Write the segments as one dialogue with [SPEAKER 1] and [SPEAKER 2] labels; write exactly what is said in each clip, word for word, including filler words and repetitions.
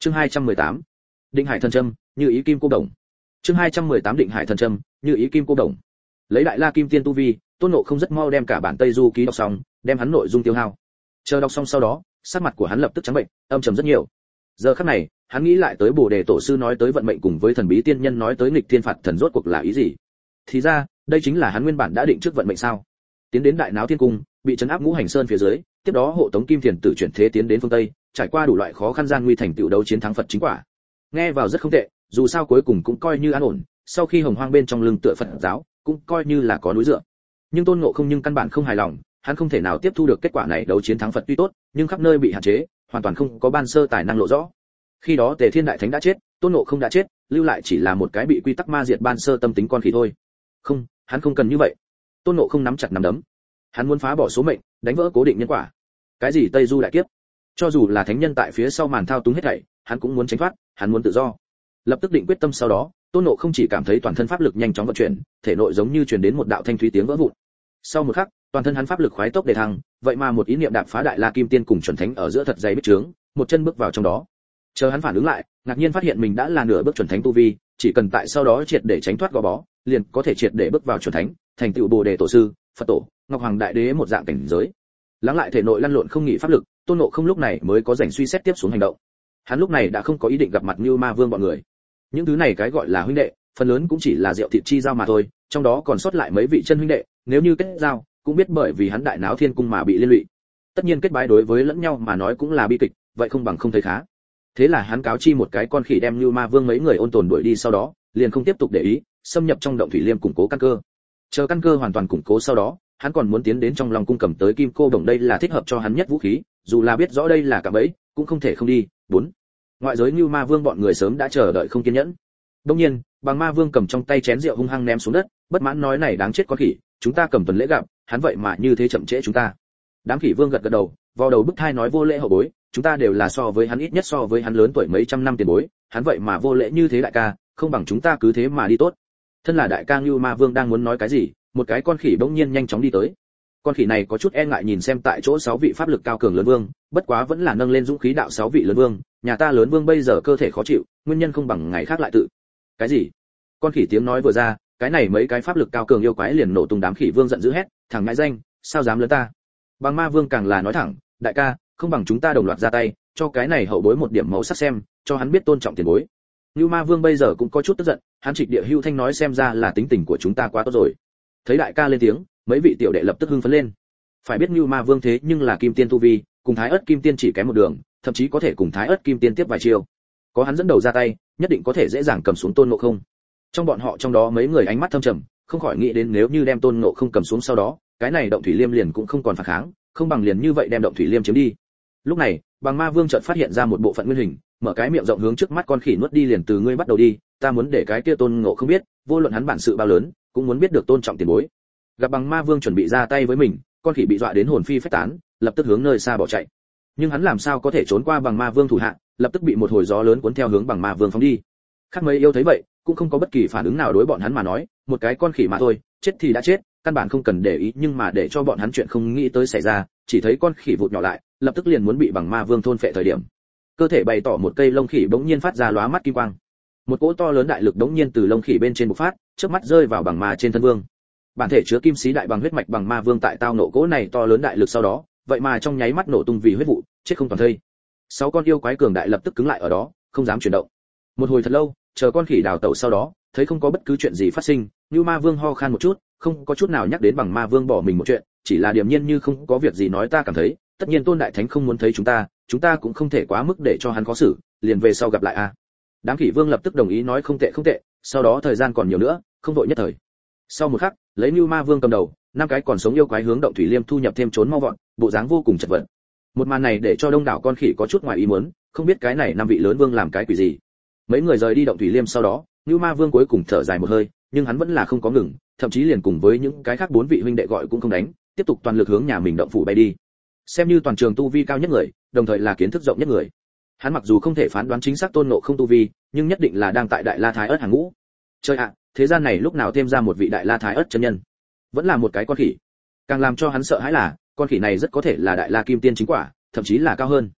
[SPEAKER 1] Chương hai trăm mười tám. Định Hải thần châm, như ý kim cô đồng. Chương hai trăm mười tám Định Hải thần châm, như ý kim cô đồng. Lấy đại la kim tiên tu vi, Tôn Ngộ không rất mau đem cả bản Tây Du ký đọc xong, đem hắn nội dung tiêu hao. Chờ đọc xong sau đó, sắc mặt của hắn lập tức trắng bệnh, âm trầm rất nhiều. Giờ khắc này, hắn nghĩ lại tới Bồ Đề tổ sư nói tới vận mệnh cùng với thần bí tiên nhân nói tới nghịch thiên phạt thần rốt cuộc là ý gì? Thì ra, đây chính là hắn nguyên bản đã định trước vận mệnh sao? Tiến đến Đại Náo Thiên Cung, bị trấn áp Ngũ Hành Sơn phía dưới, tiếp đó hộ tống Kim Thiền Tử chuyển thế tiến đến phương Tây, trải qua đủ loại khó khăn gian nguy thành tựu đấu chiến thắng Phật chính quả. Nghe vào rất không tệ, dù sao cuối cùng cũng coi như an ổn, sau khi hồng hoang bên trong lưng tựa Phật giáo, cũng coi như là có núi dựa. Nhưng Tôn Ngộ không nhưng căn bản không hài lòng, hắn không thể nào tiếp thu được kết quả này, đấu chiến thắng Phật tuy tốt, nhưng khắp nơi bị hạn chế, hoàn toàn không có ban sơ tài năng lộ rõ. Khi đó Tề Thiên Đại Thánh đã chết, Tôn Ngộ không đã chết, lưu lại chỉ là một cái bị quy tắc ma diệt ban sơ tâm tính con khỉ thôi. Không, hắn không cần như vậy. Tôn Ngộ không nắm chặt nắm đấm. Hắn muốn phá bỏ số mệnh, đánh vỡ cố định nhân quả. Cái gì Tây Du đại kiếp? Cho dù là thánh nhân tại phía sau màn thao túng hết thảy, hắn cũng muốn tránh thoát, hắn muốn tự do. Lập tức định quyết tâm sau đó, Tôn Ngộ không chỉ cảm thấy toàn thân pháp lực nhanh chóng vận chuyển, thể nội giống như truyền đến một đạo thanh thúy tiếng vỡ vụn. Sau một khắc, toàn thân hắn pháp lực khoái tốc để thăng, vậy mà một ý niệm đạp phá đại la kim tiên cùng chuẩn thánh ở giữa thật dày bích trướng, một chân bước vào trong đó. Chờ hắn phản ứng lại, ngạc nhiên phát hiện mình đã là nửa bước chuẩn thánh tu vi, chỉ cần tại sau đó triệt để tránh thoát gò bó, liền có thể triệt để bước vào chuẩn thánh, thành tựu Bồ Đề tổ sư, Phật tổ, Ngọc Hoàng đại đế một dạng cảnh giới. Lắng lại thể nội lăn lộn không nghỉ pháp lực, Tôn Ngộ không lúc này mới có rảnh suy xét tiếp xuống hành động. Hắn lúc này đã không có ý định gặp mặt Như Ma Vương bọn người. Những thứ này cái gọi là huynh đệ, phần lớn cũng chỉ là rượu thịt chi giao mà thôi, trong đó còn sót lại mấy vị chân huynh đệ, nếu như kết giao, cũng biết bởi vì hắn Đại Náo Thiên Cung mà bị liên lụy. Tất nhiên kết bái đối với lẫn nhau mà nói cũng là bi kịch, vậy không bằng không thấy khá. Thế là hắn cáo chi một cái con khỉ đem Như Ma Vương mấy người ôn tồn đuổi đi, sau đó liền không tiếp tục để ý, xâm nhập trong động thủy liêm củng cố căn cơ. Chờ căn cơ hoàn toàn củng cố sau đó, hắn còn muốn tiến đến trong Long cung cầm tới kim cô đồng, đây là thích hợp cho hắn nhất vũ khí, dù là biết rõ đây là cạm bẫy, cũng không thể không đi. Bốn. Ngoại giới Như Ma Vương bọn người sớm đã chờ đợi không kiên nhẫn. Đương nhiên, Bằng Ma Vương cầm trong tay chén rượu hung hăng ném xuống đất, bất mãn nói này đáng chết con khỉ, chúng ta cầm tuần lễ gặp, hắn vậy mà như thế chậm trễ chúng ta. Đám khỉ vương gật gật đầu, vào đầu bức thai nói vô lễ hậu bối, chúng ta đều là so với hắn ít nhất so với hắn lớn tuổi mấy trăm năm tiền bối, hắn vậy mà vô lễ như thế đại ca, không bằng chúng ta cứ thế mà đi tốt. Thân là đại ca Như Ma Vương đang muốn nói cái gì, một cái con khỉ bỗng nhiên nhanh chóng đi tới. Con khỉ này có chút e ngại nhìn xem tại chỗ sáu vị pháp lực cao cường lớn vương, bất quá vẫn là nâng lên dũng khí đạo sáu vị lớn vương, nhà ta lớn vương bây giờ cơ thể khó chịu, nguyên nhân không bằng ngày khác lại tự. Cái gì? Con khỉ tiếng nói vừa ra, cái này mấy cái pháp lực cao cường yêu quái liền nổ tung, đám khỉ vương giận dữ hét, thằng ngãi danh, sao dám lớn ta? Bằng Ma Vương càng là nói thẳng, đại ca, không bằng chúng ta đồng loạt ra tay, cho cái này hậu bối một điểm mẫu sắc xem, cho hắn biết tôn trọng tiền bối. Như Ma Vương bây giờ cũng có chút tức giận, hắn trịch địa hưu thanh nói xem ra là tính tình của chúng ta quá tốt rồi. Thấy đại ca lên tiếng, mấy vị tiểu đệ lập tức hưng phấn lên. Phải biết Như Ma Vương thế nhưng là kim tiên tu vi, cùng Thái Ức Kim Tiên chỉ kém một đường, thậm chí có thể cùng Thái Ức Kim Tiên tiếp vài chiêu. Có hắn dẫn đầu ra tay, nhất định có thể dễ dàng cầm xuống Tôn Ngộ Không. Trong bọn họ trong đó mấy người ánh mắt thâm trầm, không khỏi nghĩ đến nếu như đem Tôn Ngộ Không cầm xuống sau đó, cái này động thủy liêm liền cũng không còn phản kháng, không bằng liền như vậy đem động thủy liêm chiếm đi. Lúc này, Bằng Ma Vương chợt phát hiện ra một bộ phận nguyên hình, mở cái miệng rộng hướng trước mắt con khỉ nuốt đi, liền từ ngươi bắt đầu đi, ta muốn để cái kia Tôn Ngộ Không biết, vô luận hắn bản sự bao lớn, cũng muốn biết được tôn trọng tiền bối. Gặp Bằng Ma Vương chuẩn bị ra tay với mình, con khỉ bị dọa đến hồn phi phách tán, lập tức hướng nơi xa bỏ chạy. Nhưng hắn làm sao có thể trốn qua Bằng Ma Vương thủ hạ, lập tức bị một hồi gió lớn cuốn theo hướng Bằng Ma Vương phóng đi. Khác mấy yêu thấy vậy, cũng không có bất kỳ phản ứng nào đối bọn hắn mà nói, một cái con khỉ mà thôi, chết thì đã chết, căn bản không cần để ý, nhưng mà để cho bọn hắn chuyện không nghĩ tới xảy ra, chỉ thấy con khỉ vụt nhỏ lại, lập tức liền muốn bị Bằng Ma Vương thôn phệ thời điểm, cơ thể bày tỏ một cây lông khỉ bỗng nhiên phát ra lóa mắt kim quang. Một cỗ to lớn đại lực bỗng nhiên từ lông khỉ bên trên bộc phát, chớp mắt rơi vào Bằng Ma trên thân vương. Bản thể chứa kim sĩ đại bằng huyết mạch Bằng Ma Vương tại tao nộ cỗ này to lớn đại lực sau đó, vậy mà trong nháy mắt nổ tung vì huyết vụ, chết không toàn thây. Sáu con yêu quái cường đại lập tức cứng lại ở đó, không dám chuyển động. Một hồi thật lâu, chờ con khỉ đào tẩu sau đó, thấy không có bất cứ chuyện gì phát sinh, Như Ma Vương ho khan một chút, không có chút nào nhắc đến Bằng Ma Vương bỏ mình một chuyện, chỉ là điềm nhiên như không có việc gì nói ta cảm thấy, tất nhiên Tôn đại thánh không muốn thấy chúng ta, chúng ta cũng không thể quá mức để cho hắn khó xử, liền về sau gặp lại a. Đám khỉ vương lập tức đồng ý nói không tệ không tệ, sau đó thời gian còn nhiều nữa, không vội nhất thời. Sau một khắc, lấy Như Ma Vương cầm đầu, năm cái còn sống yêu quái hướng động thủy liêm thu nhập thêm trốn mau vọt, bộ dáng vô cùng chật vật. Một màn này để cho đông đảo con khỉ có chút ngoài ý muốn, không biết cái này năm vị lớn vương làm cái quỷ gì. Mấy người rời đi động thủy liêm sau đó, Như Ma Vương cuối cùng thở dài một hơi, nhưng hắn vẫn là không có ngừng, thậm chí liền cùng với những cái khác bốn vị huynh đệ gọi cũng không đánh, tiếp tục toàn lực hướng nhà mình động phủ bay đi. Xem như toàn trường tu vi cao nhất người, đồng thời là kiến thức rộng nhất người. Hắn mặc dù không thể phán đoán chính xác Tôn Ngộ Không tu vi, nhưng nhất định là đang tại Đại La Thái Ức hàng ngũ. Trời ạ, thế gian này lúc nào thêm ra một vị Đại La Thái Ức chân nhân? Vẫn là một cái con khỉ. Càng làm cho hắn sợ hãi là, con khỉ này rất có thể là Đại La Kim Tiên chính quả, thậm chí là cao hơn.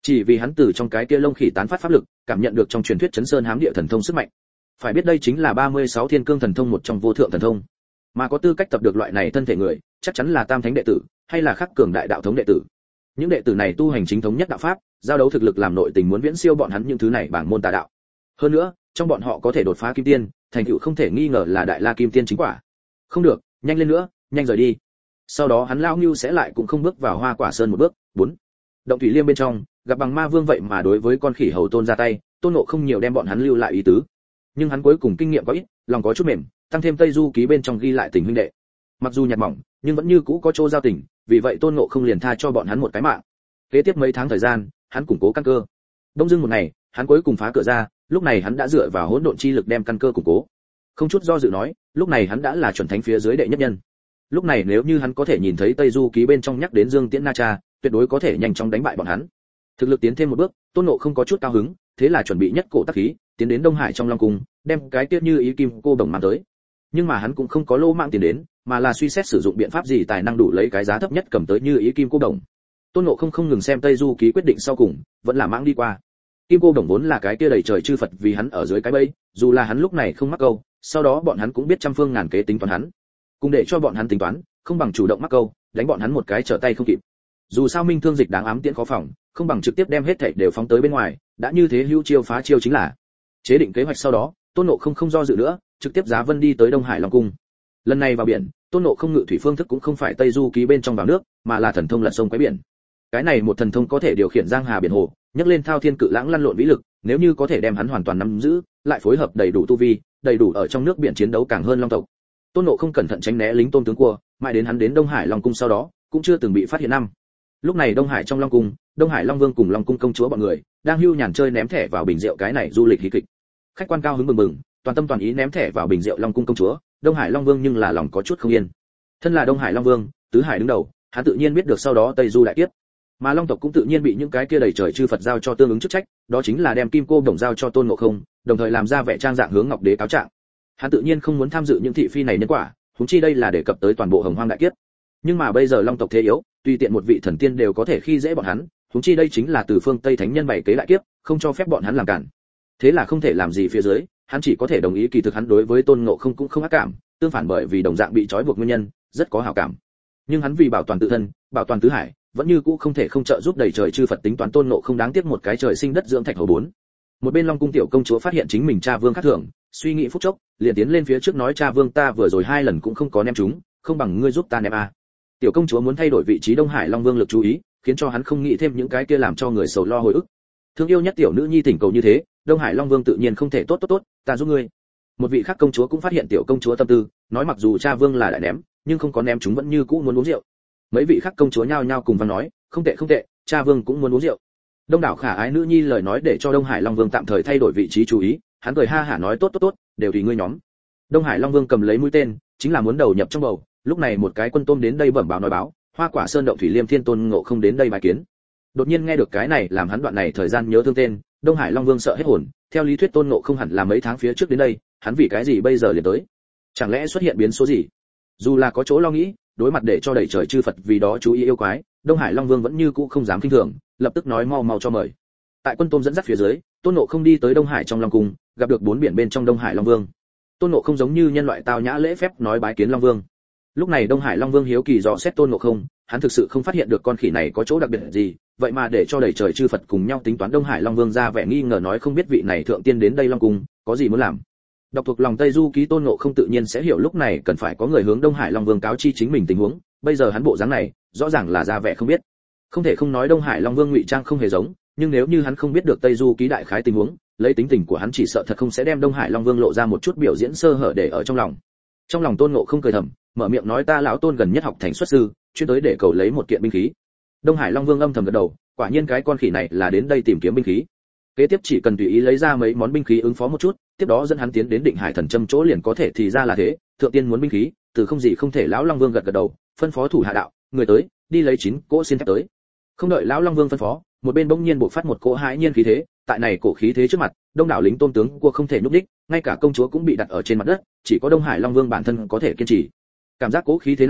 [SPEAKER 1] Chỉ vì hắn từ trong cái kia lông khỉ tán phát pháp lực, cảm nhận được trong truyền thuyết chấn sơn hám địa thần thông sức mạnh. Phải biết đây chính là ba mươi sáu thiên cương thần thông một trong vô thượng thần thông, mà có tư cách tập được loại này thân thể người, chắc chắn là tam thánh đệ tử, hay là khắc cường đại đạo thống đệ tử. Những đệ tử này tu hành chính thống nhất đạo pháp, giao đấu thực lực làm nội tình muốn viễn siêu bọn hắn những thứ này bảng môn tà đạo. Hơn nữa, trong bọn họ có thể đột phá kim tiên, thành tựu không thể nghi ngờ là đại la kim tiên chính quả. Không được, nhanh lên nữa, nhanh rời đi. Sau đó hắn lao Nưu sẽ lại cũng không bước vào Hoa Quả Sơn một bước. Bốn. Động thủy liêm bên trong, gặp bằng ma vương vậy mà đối với con khỉ hầu tôn ra tay, Tôn Ngộ không nhiều đem bọn hắn lưu lại ý tứ. Nhưng hắn cuối cùng kinh nghiệm có ít, lòng có chút mềm, tăng thêm Tây Du ký bên trong ghi lại tình huynh đệ. Mặc dù nhạt mỏng, nhưng vẫn như cũ có chỗ giao tình, vì vậy Tôn Ngộ không liền tha cho bọn hắn một cái mạng. Kế tiếp mấy tháng thời gian, hắn củng cố căn cơ. Đông dưng một ngày, hắn cuối cùng phá cửa ra, lúc này hắn đã dựa vào hỗn độn chi lực đem căn cơ củng cố. Không chút do dự nói, lúc này hắn đã là chuẩn thánh phía dưới đệ nhất nhân. Lúc này nếu như hắn có thể nhìn thấy Tây Du ký bên trong nhắc đến Dương Tiễn Na Cha, tuyệt đối có thể nhanh chóng đánh bại bọn hắn. Thực lực tiến thêm một bước, Tôn Ngộ không có chút cao hứng, thế là chuẩn bị nhất cổ tác khí, tiến đến Đông Hải trong Long cung, đem cái tiết như ý kim cô đồng mang tới. Nhưng mà hắn cũng không có lô mạng tiền đến, mà là suy xét sử dụng biện pháp gì tài năng đủ lấy cái giá thấp nhất cầm tới như ý kim cô đồng. Tôn Ngộ không không ngừng xem Tây Du ký quyết định sau cùng, vẫn là mãng đi qua. Kim cô đồng vốn là cái kia đầy trời chư Phật vì hắn ở dưới cái bẫy, dù là hắn lúc này không mắc câu, sau đó bọn hắn cũng biết trăm phương ngàn kế tính toán hắn. Cùng để cho bọn hắn tính toán, không bằng chủ động mắc câu, đánh bọn hắn một cái trở tay không kịp. Dù sao minh thương dịch đáng ám tiễn khó phòng, không bằng trực tiếp đem hết thảy đều phóng tới bên ngoài, đã như thế hữu chiêu phá chiêu chính là. Chế định kế hoạch sau đó, Tôn Ngộ không không do dự nữa, trực tiếp giá vân đi tới Đông Hải Long cung. Lần này vào biển, Tôn Ngộ không ngự thủy phương thức cũng không phải Tây Du ký bên trong vào nước, mà là thần thông lặn sông quái biển. Cái này một thần thông có thể điều khiển giang hà biển hồ, nhấc lên thao thiên cự lãng lăn lộn vĩ lực, nếu như có thể đem hắn hoàn toàn nắm giữ, lại phối hợp đầy đủ tu vi, đầy đủ ở trong nước biển chiến đấu càng hơn long tộc. Tôn Ngộ không cẩn thận tránh né lính tôm tướng cua, mãi đến hắn đến Đông Hải Long cung sau đó, cũng chưa từng bị phát hiện năm. Lúc này Đông Hải trong Long cung, Đông Hải Long Vương cùng Long cung công chúa bọn người đang hưu nhàn chơi ném thẻ vào bình rượu cái này du lịch hí kịch. Khách quan cao hứng mừng mừng, toàn tâm toàn ý ném thẻ vào bình rượu Long cung công chúa, Đông Hải Long Vương nhưng là lòng có chút không yên. Thân là Đông Hải Long Vương, tứ hải đứng đầu, hắn tự nhiên biết được sau đó Tây Du đại kiếp. Mà Long tộc cũng tự nhiên bị những cái kia đầy trời chư Phật giao cho tương ứng chức trách, đó chính là đem kim cô đồng giao cho Tôn Ngộ không, đồng thời làm ra vẻ trang dạng hướng Ngọc Đế cáo trạng. Hắn tự nhiên không muốn tham dự những thị phi này nhân quả, huống chi đây là đề cập tới toàn bộ Hồng Hoang đại kiếp. Nhưng mà bây giờ Long tộc thế yếu, tùy tiện một vị thần tiên đều có thể khi dễ bọn hắn, huống chi đây chính là từ phương Tây thánh nhân bày kế đại kiếp, không cho phép bọn hắn làm cản. Thế là không thể làm gì phía dưới, hắn chỉ có thể đồng ý, kỳ thực hắn đối với Tôn Ngộ không cũng không ác cảm, tương phản bởi vì đồng dạng bị trói buộc nguyên nhân, rất có hảo cảm. Nhưng hắn vì bảo toàn tự thân, bảo toàn tứ hải, vẫn như cũ không thể không trợ giúp đầy trời chư Phật tính toán Tôn Ngộ không đáng tiếc một cái trời sinh đất dưỡng thạch hầu bốn. Một bên Long cung tiểu công chúa phát hiện chính mình cha vương khác thường, suy nghĩ phút chốc, liền tiến lên phía trước nói cha vương ta vừa rồi hai lần cũng không có ném chúng, không bằng ngươi giúp ta ném a. Tiểu công chúa muốn thay đổi vị trí Đông Hải Long Vương lực chú ý, khiến cho hắn không nghĩ thêm những cái kia làm cho người sầu lo hồi ức. Thương yêu nhất tiểu nữ nhi thỉnh cầu như thế, Đông Hải Long Vương tự nhiên không thể tốt tốt tốt, ta giúp ngươi. Một vị khác công chúa cũng phát hiện tiểu công chúa tâm tư, nói mặc dù cha vương là đại ném, nhưng không có ném chúng vẫn như cũ muốn uống rượu. Mấy vị khác công chúa nhao nhao cùng văn nói, không tệ không tệ, cha vương cũng muốn uống rượu. Đông đảo khả ái nữ nhi lời nói để cho Đông Hải Long Vương tạm thời thay đổi vị trí chú ý, hắn cười ha hả nói tốt tốt tốt, đều tùy ngươi nhóm. Đông Hải Long Vương cầm lấy mũi tên, chính là muốn đầu nhập trong bầu, lúc này một cái quân tôm đến đây bẩm báo nói báo, Hoa Quả Sơn động thủy liêm thiên Tôn Ngộ không đến đây bài kiến. Đột nhiên nghe được cái này làm hắn đoạn này thời gian nhớ thương tên, Đông Hải Long Vương sợ hết hồn, theo lý thuyết Tôn Ngộ không hẳn là mấy tháng phía trước đến đây, hắn vì cái gì bây giờ liền tới? Chẳng lẽ xuất hiện biến số gì? Dù là có chỗ lo nghĩ, đối mặt để cho đầy trời chư Phật vì đó chú ý yêu quái, Đông Hải Long Vương vẫn như cũ không dám khinh thường, lập tức nói mau mau cho mời. Tại quân tôm dẫn dắt phía dưới, Tôn Ngộ không đi tới Đông Hải trong Long cung, gặp được bốn biển bên trong Đông Hải Long Vương. Tôn Ngộ không giống như nhân loại tao nhã lễ phép nói bái kiến Long Vương. Lúc này Đông Hải Long Vương hiếu kỳ dò xét Tôn Ngộ không, hắn thực sự không phát hiện được con khỉ này có chỗ đặc biệt gì, vậy mà để cho đầy trời chư Phật cùng nhau tính toán. Đông Hải Long Vương ra vẻ nghi ngờ nói không biết vị này thượng tiên đến đây Long cung, có gì muốn làm. Đọc thuộc lòng Tây Du ký Tôn Ngộ không tự nhiên sẽ hiểu lúc này cần phải có người hướng Đông Hải Long Vương cáo chi chính mình tình huống, bây giờ hắn bộ dáng này, rõ ràng là ra vẻ không biết. Không thể không nói Đông Hải Long Vương ngụy trang không hề giống, nhưng nếu như hắn không biết được Tây Du ký đại khái tình huống, lấy tính tình của hắn chỉ sợ thật không sẽ đem Đông Hải Long Vương lộ ra một chút biểu diễn sơ hở để ở trong lòng. Trong lòng Tôn Ngộ không cười thầm, mở miệng nói ta lão Tôn gần nhất học thành xuất sư, chuyên tới để cầu lấy một kiện binh khí. Đông Hải Long Vương âm thầm gật đầu, quả nhiên cái con khỉ này là đến đây tìm kiếm binh khí. Kế tiếp chỉ cần tùy ý lấy ra mấy món binh khí ứng phó một chút, tiếp đó dẫn hắn tiến đến Định Hải Thần Châm chỗ liền có thể. Thì ra là thế, thượng tiên muốn binh khí, từ không gì không thể. Lão Long Vương gật gật đầu, phân phó thủ hạ đạo, người tới, đi lấy chín cỗ xiên thép tới. Không đợi lão Long Vương phân phó, một bên bỗng nhiên bộc phát một cỗ hãi nhiên khí thế, tại này cổ khí thế trước mặt, đông đảo lính tôm tướng cua không thể nhúc đích, ngay cả công chúa cũng bị đặt ở trên mặt đất, chỉ có Đông Hải Long Vương bản thân có thể kiên trì. Cảm giác cỗ khí thế này,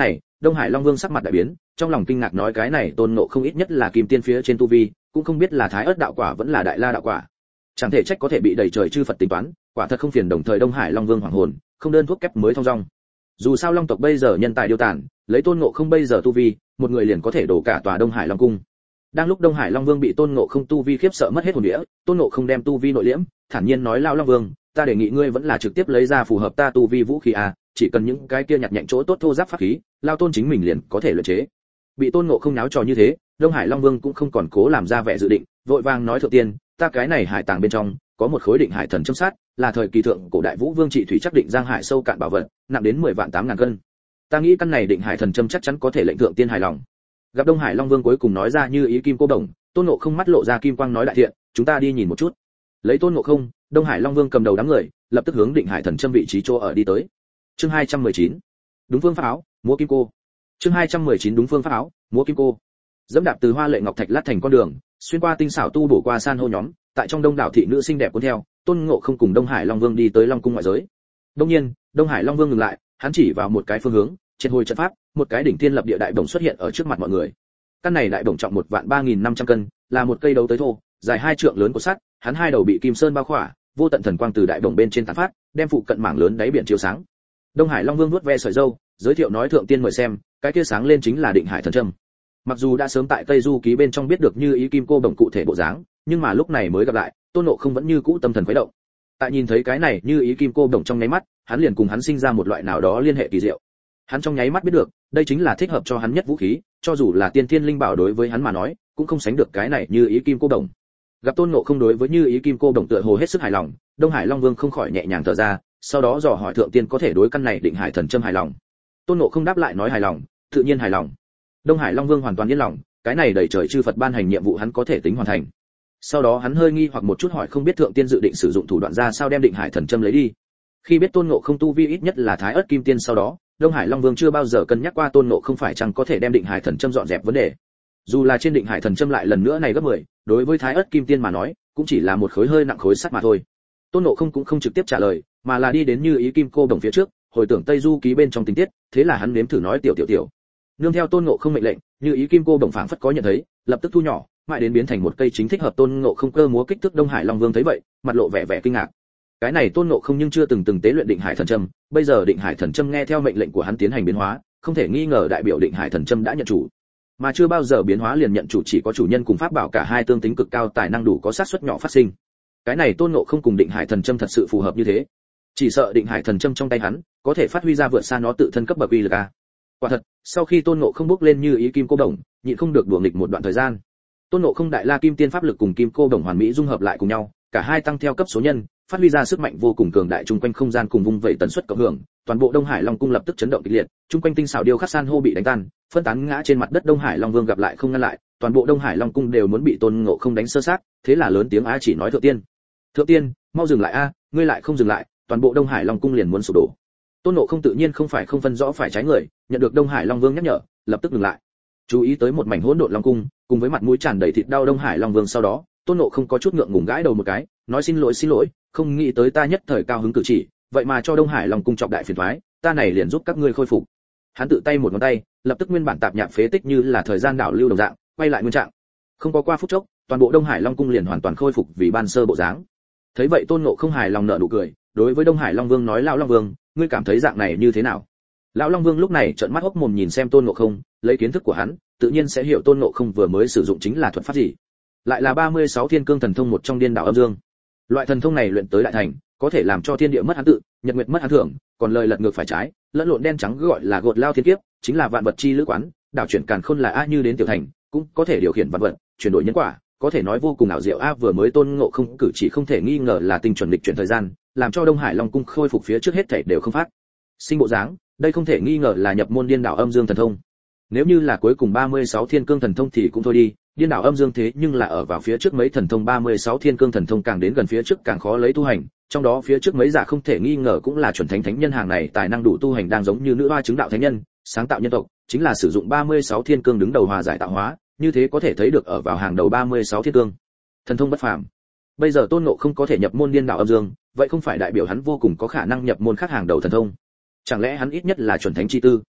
[SPEAKER 1] Đông Hải Long Vương sắc mặt đại biến, trong lòng kinh ngạc nói cái này Tôn Ngộ Không ít nhất là kim tiên phía trên tu vi, cũng không biết là Thái Ức đạo quả vẫn là Đại La đạo quả. Chẳng thể trách có thể bị đầy trời chư Phật tính toán, quả thật không phiền đồng thời Đông Hải Long Vương hoàng hồn, không đơn thuốc kép mới thông dong. Dù sao Long tộc bây giờ nhân tài điêu tàn, lấy Tôn Ngộ Không bây giờ tu vi, một người liền có thể đổ cả tòa Đông Hải Long cung. Đang lúc Đông Hải Long Vương bị Tôn Ngộ Không tu vi khiếp sợ mất hết hồn địa, Tôn Ngộ Không đem tu vi nội liễm, thản nhiên nói lão Long Vương, ta đề nghị ngươi vẫn là trực tiếp lấy ra phù hợp ta tu vi vũ khí a, chỉ cần những cái kia nhặt nhạnh chỗ tốt thô giáp pháp khí, lao Tôn chính mình liền có thể luyện chế. Bị Tôn Ngộ Không náo trò như thế, Đông Hải Long Vương cũng không còn cố làm ra vẻ dự định, vội vàng nói thượng tiên, ta cái này hải tàng bên trong có một khối định hải thần châm sát, là thời kỳ thượng cổ đại vũ vương trị thủy chắc định giang hải sâu cạn bảo vật, nặng đến mười vạn tám ngàn cân. Ta nghĩ căn này định hải thần châm chắc chắn có thể lệnh thượng tiên hài lòng. Gặp Đông Hải Long Vương cuối cùng nói ra như ý kim cô đồng, Tôn Ngộ Không mắt lộ ra kim quang nói đại thiện, chúng ta đi nhìn một chút. Lấy Tôn Ngộ Không, Đông Hải Long Vương cầm đầu đám người, lập tức hướng định hải thần châm vị trí chỗ ở đi tới. Chương hai trăm mười chín, đúng phương pháp áo, múa kim cô. Chương hai trăm mười chín đúng phương pháp áo, múa kim cô. Dẫm đạp từ hoa lệ ngọc thạch lát thành con đường, xuyên qua tinh xảo tu bổ qua san hô nhóm, tại trong đông đảo thị nữ xinh đẹp cuốn theo, Tôn Ngộ Không cùng Đông Hải Long Vương đi tới Long cung ngoại giới. Đương nhiên, Đông Hải Long Vương ngừng lại, hắn chỉ vào một cái phương hướng, trên hồi trận pháp, một cái đỉnh thiên lập địa đại bổng xuất hiện ở trước mặt mọi người. Căn này đại bổng trọng một vạn ba nghìn năm trăm cân, là một cây đấu tới thô, dài hai trượng lớn của sắt, hắn hai đầu bị kim sơn bao khỏa, vô tận thần quang từ đại bổng bên trên tán phát, đem phụ cận mảng lớn đáy biển chiếu sáng. Đông Hải Long Vương vuốt ve sợi râu, giới thiệu nói thượng tiên mời xem, cái kia sáng lên chính là định hải thần châm. Mặc dù đã sớm tại Tây Du ký bên trong biết được như ý kim cô bổng cụ thể bộ dáng, nhưng mà lúc này mới gặp lại, Tôn Ngộ Không vẫn như cũ tâm thần khuấy động. Tại nhìn thấy cái này như ý kim cô bổng trong nháy mắt, hắn liền cùng hắn sinh ra một loại nào đó liên hệ kỳ diệu. Hắn trong nháy mắt biết được, đây chính là thích hợp cho hắn nhất vũ khí, cho dù là tiên thiên linh bảo đối với hắn mà nói, cũng không sánh được cái này như ý kim cô bổng. Gặp Tôn Ngộ Không đối với như ý kim cô bổng tựa hồ hết sức hài lòng, Đông Hải Long Vương không khỏi nhẹ nhàng thở ra, sau đó dò hỏi thượng tiên có thể đối căn này định hải thần châm hài lòng. Tôn Ngộ Không đáp lại nói hài lòng, tự nhiên hài lòng. Đông Hải Long Vương hoàn toàn yên lòng, cái này đẩy trời chư Phật ban hành nhiệm vụ hắn có thể tính hoàn thành. Sau đó hắn hơi nghi hoặc một chút hỏi không biết thượng tiên dự định sử dụng thủ đoạn ra sao đem định hải thần châm lấy đi. Khi biết Tôn Ngộ Không tu vi ít nhất là Thái Ức kim tiên sau đó, Đông Hải Long Vương chưa bao giờ cân nhắc qua Tôn Ngộ Không phải chăng có thể đem định hải thần châm dọn dẹp vấn đề. Dù là trên định hải thần châm lại lần nữa này gấp mười, đối với Thái Ức kim tiên mà nói, cũng chỉ là một khối hơi nặng khối sắt mà thôi. Tôn Ngộ Không cũng không trực tiếp trả lời, mà là đi đến như ý kim cô đồng phía trước, hồi tưởng Tây Du ký bên trong tình tiết, thế là hắn nếm thử nói tiểu tiểu tiểu. Nương theo Tôn Ngộ Không mệnh lệnh, như ý kim cô đồng phảng phất có nhận thấy, lập tức thu nhỏ, mãi đến biến thành một cây chính thích hợp Tôn Ngộ Không cơ múa kích thước. Đông Hải Long Vương thấy vậy, mặt lộ vẻ vẻ kinh ngạc. Cái này Tôn Ngộ Không nhưng chưa từng từng tế luyện định hải thần châm, bây giờ định hải thần châm nghe theo mệnh lệnh của hắn tiến hành biến hóa, không thể nghi ngờ đại biểu định hải thần châm đã nhận chủ. Mà chưa bao giờ biến hóa liền nhận chủ chỉ có chủ nhân cùng pháp bảo cả hai tương tính cực cao tài năng đủ có xác suất nhỏ phát sinh. Cái này Tôn Ngộ Không cùng định hải thần châm thật sự phù hợp như thế. Chỉ sợ định hải thần châm trong tay hắn có thể phát huy ra vượt xa nó tự thân cấp bậc uy lực a. Quả thật, sau khi Tôn Ngộ Không bước lên như ý kim cô đồng, nhịn không được đùa nghịch một đoạn thời gian. Tôn Ngộ Không đại la kim tiên pháp lực cùng kim cô đồng hoàn mỹ dung hợp lại cùng nhau, cả hai tăng theo cấp số nhân, phát huy ra sức mạnh vô cùng cường đại chung quanh không gian cùng vùng vẫy tần suất cộng hưởng, toàn bộ Đông Hải Long cung lập tức chấn động kịch liệt, chung quanh tinh xảo điêu khắc san hô bị đánh tan, phân tán ngã trên mặt đất. Đông Hải Long Vương gặp lại không ngăn lại, toàn bộ Đông Hải Long cung đều muốn bị Tôn Ngộ Không đánh sơ xác, thế là lớn tiếng a chỉ nói thượng tiên, thượng tiên, mau dừng lại a, ngươi lại không dừng lại, toàn bộ Đông Hải Long cung liền muốn sụp đổ. Tôn Ngộ Không tự nhiên không phải không phân rõ phải trái người, nhận được Đông Hải Long Vương nhắc nhở, lập tức dừng lại. Chú ý tới một mảnh hỗn độn long cung, cùng với mặt mũi tràn đầy thịt đau Đông Hải Long Vương sau đó, Tôn Ngộ Không có chút ngượng ngùng gãi đầu một cái, nói xin lỗi xin lỗi, không nghĩ tới ta nhất thời cao hứng cử chỉ, vậy mà cho Đông Hải Long cung chọc đại phiền toái, ta này liền giúp các ngươi khôi phục. Hắn tự tay một ngón tay, lập tức nguyên bản tạp nhạp phế tích như là thời gian đảo lưu đồng dạng, quay lại nguyên trạng. Không có qua phút chốc, toàn bộ Đông Hải Long cung liền hoàn toàn khôi phục vì ban sơ bộ dáng. Thấy vậy Tôn Ngộ Không hài lòng nở nụ cười, đối với Đông Hải Long Vương nói lão Long Vương, ngươi cảm thấy dạng này như thế nào? Lão Long Vương lúc này trợn mắt hốc mồm nhìn xem Tôn Ngộ Không, lấy kiến thức của hắn, tự nhiên sẽ hiểu Tôn Ngộ Không vừa mới sử dụng chính là thuật pháp gì. Lại là ba mươi sáu thiên cương thần thông một trong điên đảo âm dương. Loại thần thông này luyện tới đại thành, có thể làm cho thiên địa mất hắn tự, nhật nguyệt mất hắn thưởng, còn lời lật ngược phải trái, lẫn lộn đen trắng gọi là gột lao thiên kiếp, chính là vạn vật chi lữ quán, đảo chuyển càn khôn là a như đến tiểu thành, cũng có thể điều khiển vạn vật, chuyển đổi nhân quả, có thể nói vô cùng ảo diệu a. Vừa mới Tôn Ngộ Không cử chỉ không thể nghi ngờ là tinh chuẩn lịch chuyển thời gian, làm cho Đông Hải Long cung khôi phục phía trước hết thảy đều không phát sinh bộ dáng, đây không thể nghi ngờ là nhập môn điên đảo âm dương thần thông. Nếu như là cuối cùng ba mươi sáu thiên cương thần thông thì cũng thôi đi, điên đảo âm dương thế nhưng là ở vào phía trước mấy thần thông ba mươi sáu thiên cương thần thông càng đến gần phía trước càng khó lấy tu hành, trong đó phía trước mấy giả không thể nghi ngờ cũng là chuẩn thánh thánh nhân hàng này tài năng đủ tu hành đang giống như nữ hoa chứng đạo thánh nhân, sáng tạo nhân tộc, chính là sử dụng ba mươi sáu thiên cương đứng đầu hòa giải tạo hóa, như thế có thể thấy được ở vào hàng đầu ba mươi sáu thiên cương. Thần thông bất phàm. Bây giờ Tôn Ngộ Không có thể nhập môn điên đảo âm dương, vậy không phải đại biểu hắn vô cùng có khả năng nhập môn khác hàng đầu thần thông. Chẳng lẽ hắn ít nhất là chuẩn thánh chi tư?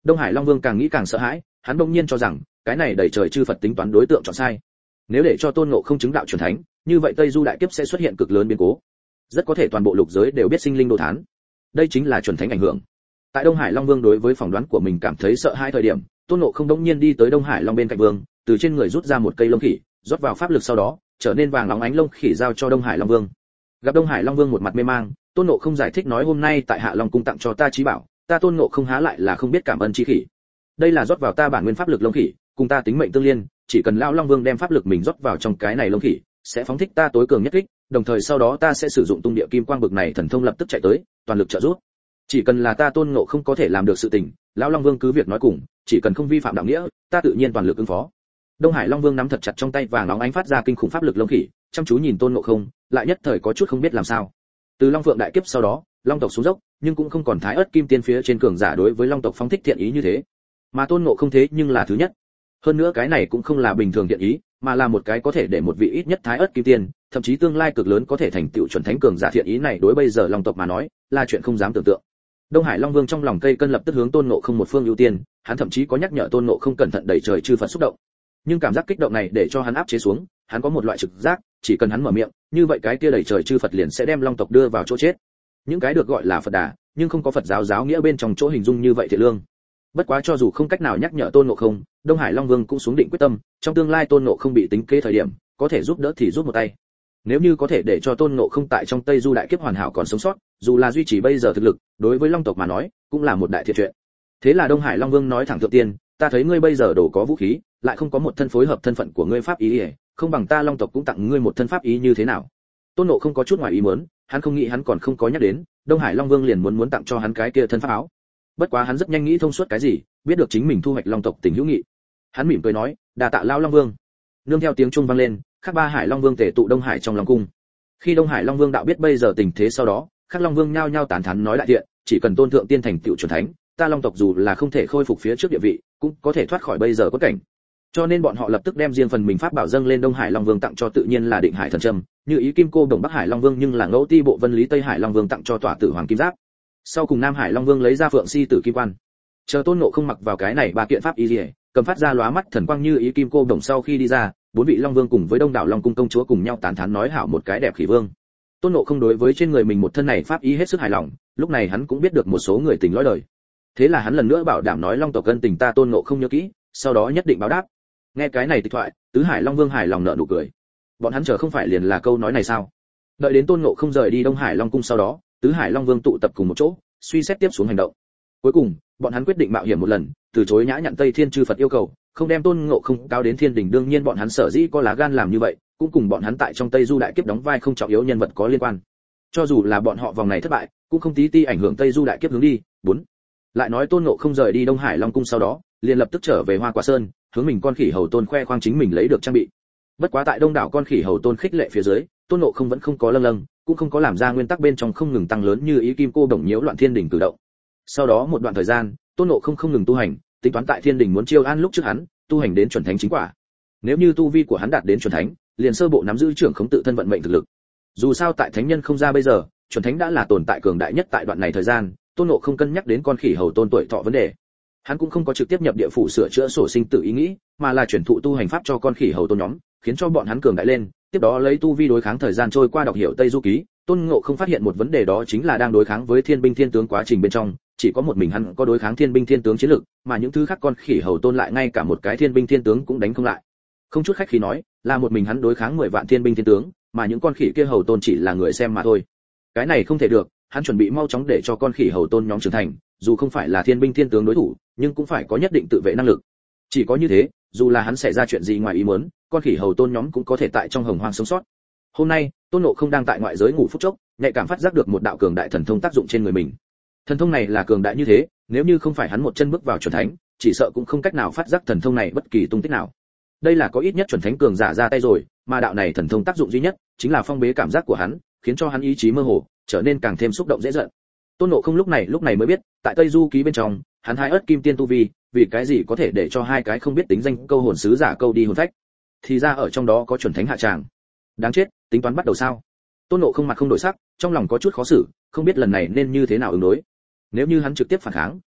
[SPEAKER 1] Đông Hải Long Vương càng nghĩ càng sợ hãi, hắn bỗng nhiên cho rằng cái này đầy trời chư Phật tính toán đối tượng chọn sai. Nếu để cho Tôn Ngộ Không chứng đạo chuẩn thánh, như vậy Tây Du đại kiếp sẽ xuất hiện cực lớn biến cố, rất có thể toàn bộ lục giới đều biết sinh linh đồ thán. Đây chính là chuẩn thánh ảnh hưởng. Tại Đông Hải Long Vương đối với phỏng đoán của mình cảm thấy sợ hãi thời điểm, Tôn Ngộ Không bỗng nhiên đi tới Đông Hải Long bên cạnh vương, từ trên người rút ra một cây lông khỉ, rót vào pháp lực sau đó, trở nên vàng óng ánh lông khỉ giao cho Đông Hải Long Vương. Gặp Đông Hải Long Vương một mặt mê mang, Tôn Ngộ Không giải thích nói hôm nay tại Hạ Long cung tặng cho ta trí bảo, ta Tôn Ngộ Không há lại là không biết cảm ơn chi khỉ. Đây là rót vào ta bản nguyên pháp lực lông khỉ, cùng ta tính mệnh tương liên, chỉ cần lão Long Vương đem pháp lực mình rót vào trong cái này lông khỉ, sẽ phóng thích ta tối cường nhất kích, đồng thời sau đó ta sẽ sử dụng tung địa kim quang bực này thần thông lập tức chạy tới, toàn lực trợ giúp. Chỉ cần là ta Tôn Ngộ Không có thể làm được sự tình, lão Long Vương cứ việc nói cùng, chỉ cần không vi phạm đạo nghĩa, ta tự nhiên toàn lực ứng phó. Đông Hải Long Vương nắm thật chặt trong tay vàng óng ánh phát ra kinh khủng pháp lực lông khỉ, chăm chú nhìn Tôn Ngộ Không, lại nhất thời có chút không biết làm sao. Từ Long Phượng đại kiếp sau đó, Long tộc xuống dốc, nhưng cũng không còn thái ớt kim tiên phía trên cường giả đối với Long tộc phóng thích thiện ý như thế. Mà Tôn Ngộ Không thế nhưng là thứ nhất. Hơn nữa cái này cũng không là bình thường thiện ý, mà là một cái có thể để một vị ít nhất thái ớt kim tiên, thậm chí tương lai cực lớn có thể thành tựu chuẩn thánh cường giả thiện ý này đối bây giờ Long tộc mà nói, là chuyện không dám tưởng tượng. Đông Hải Long Vương trong lòng cây cân lập tức hướng Tôn Ngộ Không một phương ưu tiên, hắn thậm chí có nhắc nhở Tôn Ngộ Không cẩn thận đẩy trời chư Phật xúc động. Nhưng cảm giác kích động này để cho hắn áp chế xuống, hắn có một loại trực giác, chỉ cần hắn mở miệng, như vậy cái kia đẩy trời chư Phật liền sẽ đem Long tộc đưa vào chỗ chết. Những cái được gọi là Phật đà, nhưng không có Phật giáo giáo nghĩa bên trong chỗ hình dung như vậy thiện lương. Bất quá cho dù không cách nào nhắc nhở Tôn Ngộ Không, Đông Hải Long Vương cũng xuống định quyết tâm, trong tương lai Tôn Ngộ Không bị tính kế thời điểm, có thể giúp đỡ thì giúp một tay. Nếu như có thể để cho Tôn Ngộ Không tại trong Tây Du đại kiếp hoàn hảo còn sống sót, dù là duy trì bây giờ thực lực, đối với Long tộc mà nói, cũng là một đại thiện chuyện. Thế là Đông Hải Long Vương nói thẳng thượng tiên, ta thấy ngươi bây giờ đổ có vũ khí, lại không có một thân phối hợp thân phận của ngươi pháp ý, ý không bằng ta Long tộc cũng tặng ngươi một thân pháp ý như thế nào? Tôn Ngộ Không có chút ngoài ý muốn, hắn không nghĩ hắn còn không có nhắc đến, Đông Hải Long Vương liền muốn muốn tặng cho hắn cái kia thân pháp áo. Bất quá hắn rất nhanh nghĩ thông suốt cái gì, biết được chính mình thu hoạch Long tộc tình hữu nghị. Hắn mỉm cười nói, đà tạ lão Long Vương. Nương theo tiếng chuông vang lên, các ba Hải Long Vương tề tụ Đông Hải trong Long cung. Khi Đông Hải Long Vương đạo biết bây giờ tình thế sau đó, các Long Vương nhao nhao tán thán nói đại thiện, chỉ cần Tôn thượng tiên thành tựu chuẩn thánh, ta Long tộc dù là không thể khôi phục phía trước địa vị, cũng có thể thoát khỏi bây giờ có cảnh. Cho nên bọn họ lập tức đem riêng phần mình pháp bảo dâng lên Đông Hải Long Vương tặng cho tự nhiên là Định Hải thần trâm, như ý kim cô đồng Bắc Hải Long Vương nhưng là Ngẫu Ti bộ vân lý Tây Hải Long Vương tặng cho tỏa tử hoàng kim giáp. Sau cùng Nam Hải Long Vương lấy ra Phượng Si tử kim quan. Chờ Tôn Ngộ Không mặc vào cái này ba kiện pháp y liễu, cầm phát ra lóa mắt thần quang như ý kim cô đồng sau khi đi ra, bốn vị Long Vương cùng với Đông đảo Long cung công chúa cùng nhau tán thán nói hảo một cái đẹp khỉ vương. Tôn Ngộ Không đối với trên người mình một thân này pháp y hết sức hài lòng, lúc này hắn cũng biết được một số người tình lõi đời. Thế là hắn lần nữa bảo đảm nói Long tộc ân tình ta Tôn Ngộ Không nhớ kỹ, sau đó nhất định báo đáp. Nghe cái này tịch thoại, tứ Hải Long Vương hài lòng nở nụ cười. Bọn hắn chờ không phải liền là câu nói này sao? Đợi đến Tôn Ngộ Không rời đi Đông Hải Long cung sau đó, tứ Hải Long Vương tụ tập cùng một chỗ, suy xét tiếp xuống hành động. Cuối cùng, bọn hắn quyết định mạo hiểm một lần, từ chối nhã nhặn Tây Thiên chư Phật yêu cầu, không đem Tôn Ngộ Không cao đến thiên đỉnh. Đương nhiên bọn hắn sở dĩ có lá gan làm như vậy, cũng cùng bọn hắn tại trong Tây Du đại kiếp đóng vai không trọng yếu nhân vật có liên quan. Cho dù là bọn họ vòng này thất bại, cũng không tí ti ảnh hưởng Tây Du đại kiếp hướng đi. Bốn. Lại nói Tôn Ngộ Không rời đi Đông Hải Long cung sau đó, liền lập tức trở về Hoa Quả Sơn, hướng mình con khỉ hầu Tôn khoe khoang chính mình lấy được trang bị. Bất quá tại đông đảo con khỉ hầu Tôn khích lệ phía dưới, Tôn Ngộ Không vẫn không có lâng lâng, cũng không có làm ra nguyên tắc bên trong không ngừng tăng lớn như ý kim cô đồng nhiễu loạn thiên đỉnh cử động. Sau đó một đoạn thời gian, Tôn Ngộ Không không ngừng tu hành, tính toán tại thiên đỉnh muốn chiêu an lúc trước hắn, tu hành đến chuẩn thánh chính quả. Nếu như tu vi của hắn đạt đến chuẩn thánh, liền sơ bộ nắm giữ trưởng khống tự thân vận mệnh thực lực. Dù sao tại thánh nhân không ra bây giờ, chuẩn thánh đã là tồn tại cường đại nhất tại đoạn này thời gian, Tôn Ngộ Không cân nhắc đến con khỉ hầu Tôn tuổi thọ vấn đề. Hắn cũng không có trực tiếp nhập địa phủ sửa chữa sổ sinh tử ý nghĩ, mà là chuyển thụ tu hành pháp cho con khỉ hầu Tôn nhóm, khiến cho bọn hắn cường đại lên, tiếp đó lấy tu vi đối kháng thời gian trôi qua đọc hiểu Tây Du ký. Tôn Ngộ Không phát hiện một vấn đề, đó chính là đang đối kháng với thiên binh thiên tướng quá trình bên trong, chỉ có một mình hắn có đối kháng thiên binh thiên tướng chiến lực, mà những thứ khác con khỉ hầu Tôn lại ngay cả một cái thiên binh thiên tướng cũng đánh không lại. Không chút khách khí nói, là một mình hắn đối kháng mười vạn thiên binh thiên tướng, mà những con khỉ kia hầu Tôn chỉ là người xem mà thôi. Cái này không thể được, hắn chuẩn bị mau chóng để cho con khỉ hầu Tôn nhóm trưởng thành, dù không phải là thiên binh thiên tướng đối thủ, nhưng cũng phải có nhất định tự vệ năng lực. Chỉ có như thế, dù là hắn xảy ra chuyện gì ngoài ý muốn, con khỉ hầu Tôn nhóm cũng có thể tại trong hồng hoang sống sót. Hôm nay, Tôn Ngộ Không đang tại ngoại giới ngủ phút chốc, nhạy cảm phát giác được một đạo cường đại thần thông tác dụng trên người mình. Thần thông này là cường đại như thế, nếu như không phải hắn một chân bước vào chuẩn thánh, chỉ sợ cũng không cách nào phát giác thần thông này bất kỳ tung tích nào. Đây là có ít nhất chuẩn thánh cường giả ra tay rồi, mà đạo này thần thông tác dụng duy nhất chính là phong bế cảm giác của hắn, khiến cho hắn ý chí mơ hồ, trở nên càng thêm xúc động dễ giận. Tôn Ngộ Không lúc này lúc này mới biết, tại Tây Du ký bên trong, hắn hai ớt kim tiên tu vi, vì cái gì có thể để cho hai cái không biết tính danh câu hồn sứ giả câu đi hồn phách. Thì ra ở trong đó có chuẩn thánh hạ tràng. Đáng chết, tính toán bắt đầu sao? Tôn Ngộ Không mặt không đổi sắc, trong lòng có chút khó xử, không biết lần này nên như thế nào ứng đối. Nếu như hắn trực tiếp phản kháng,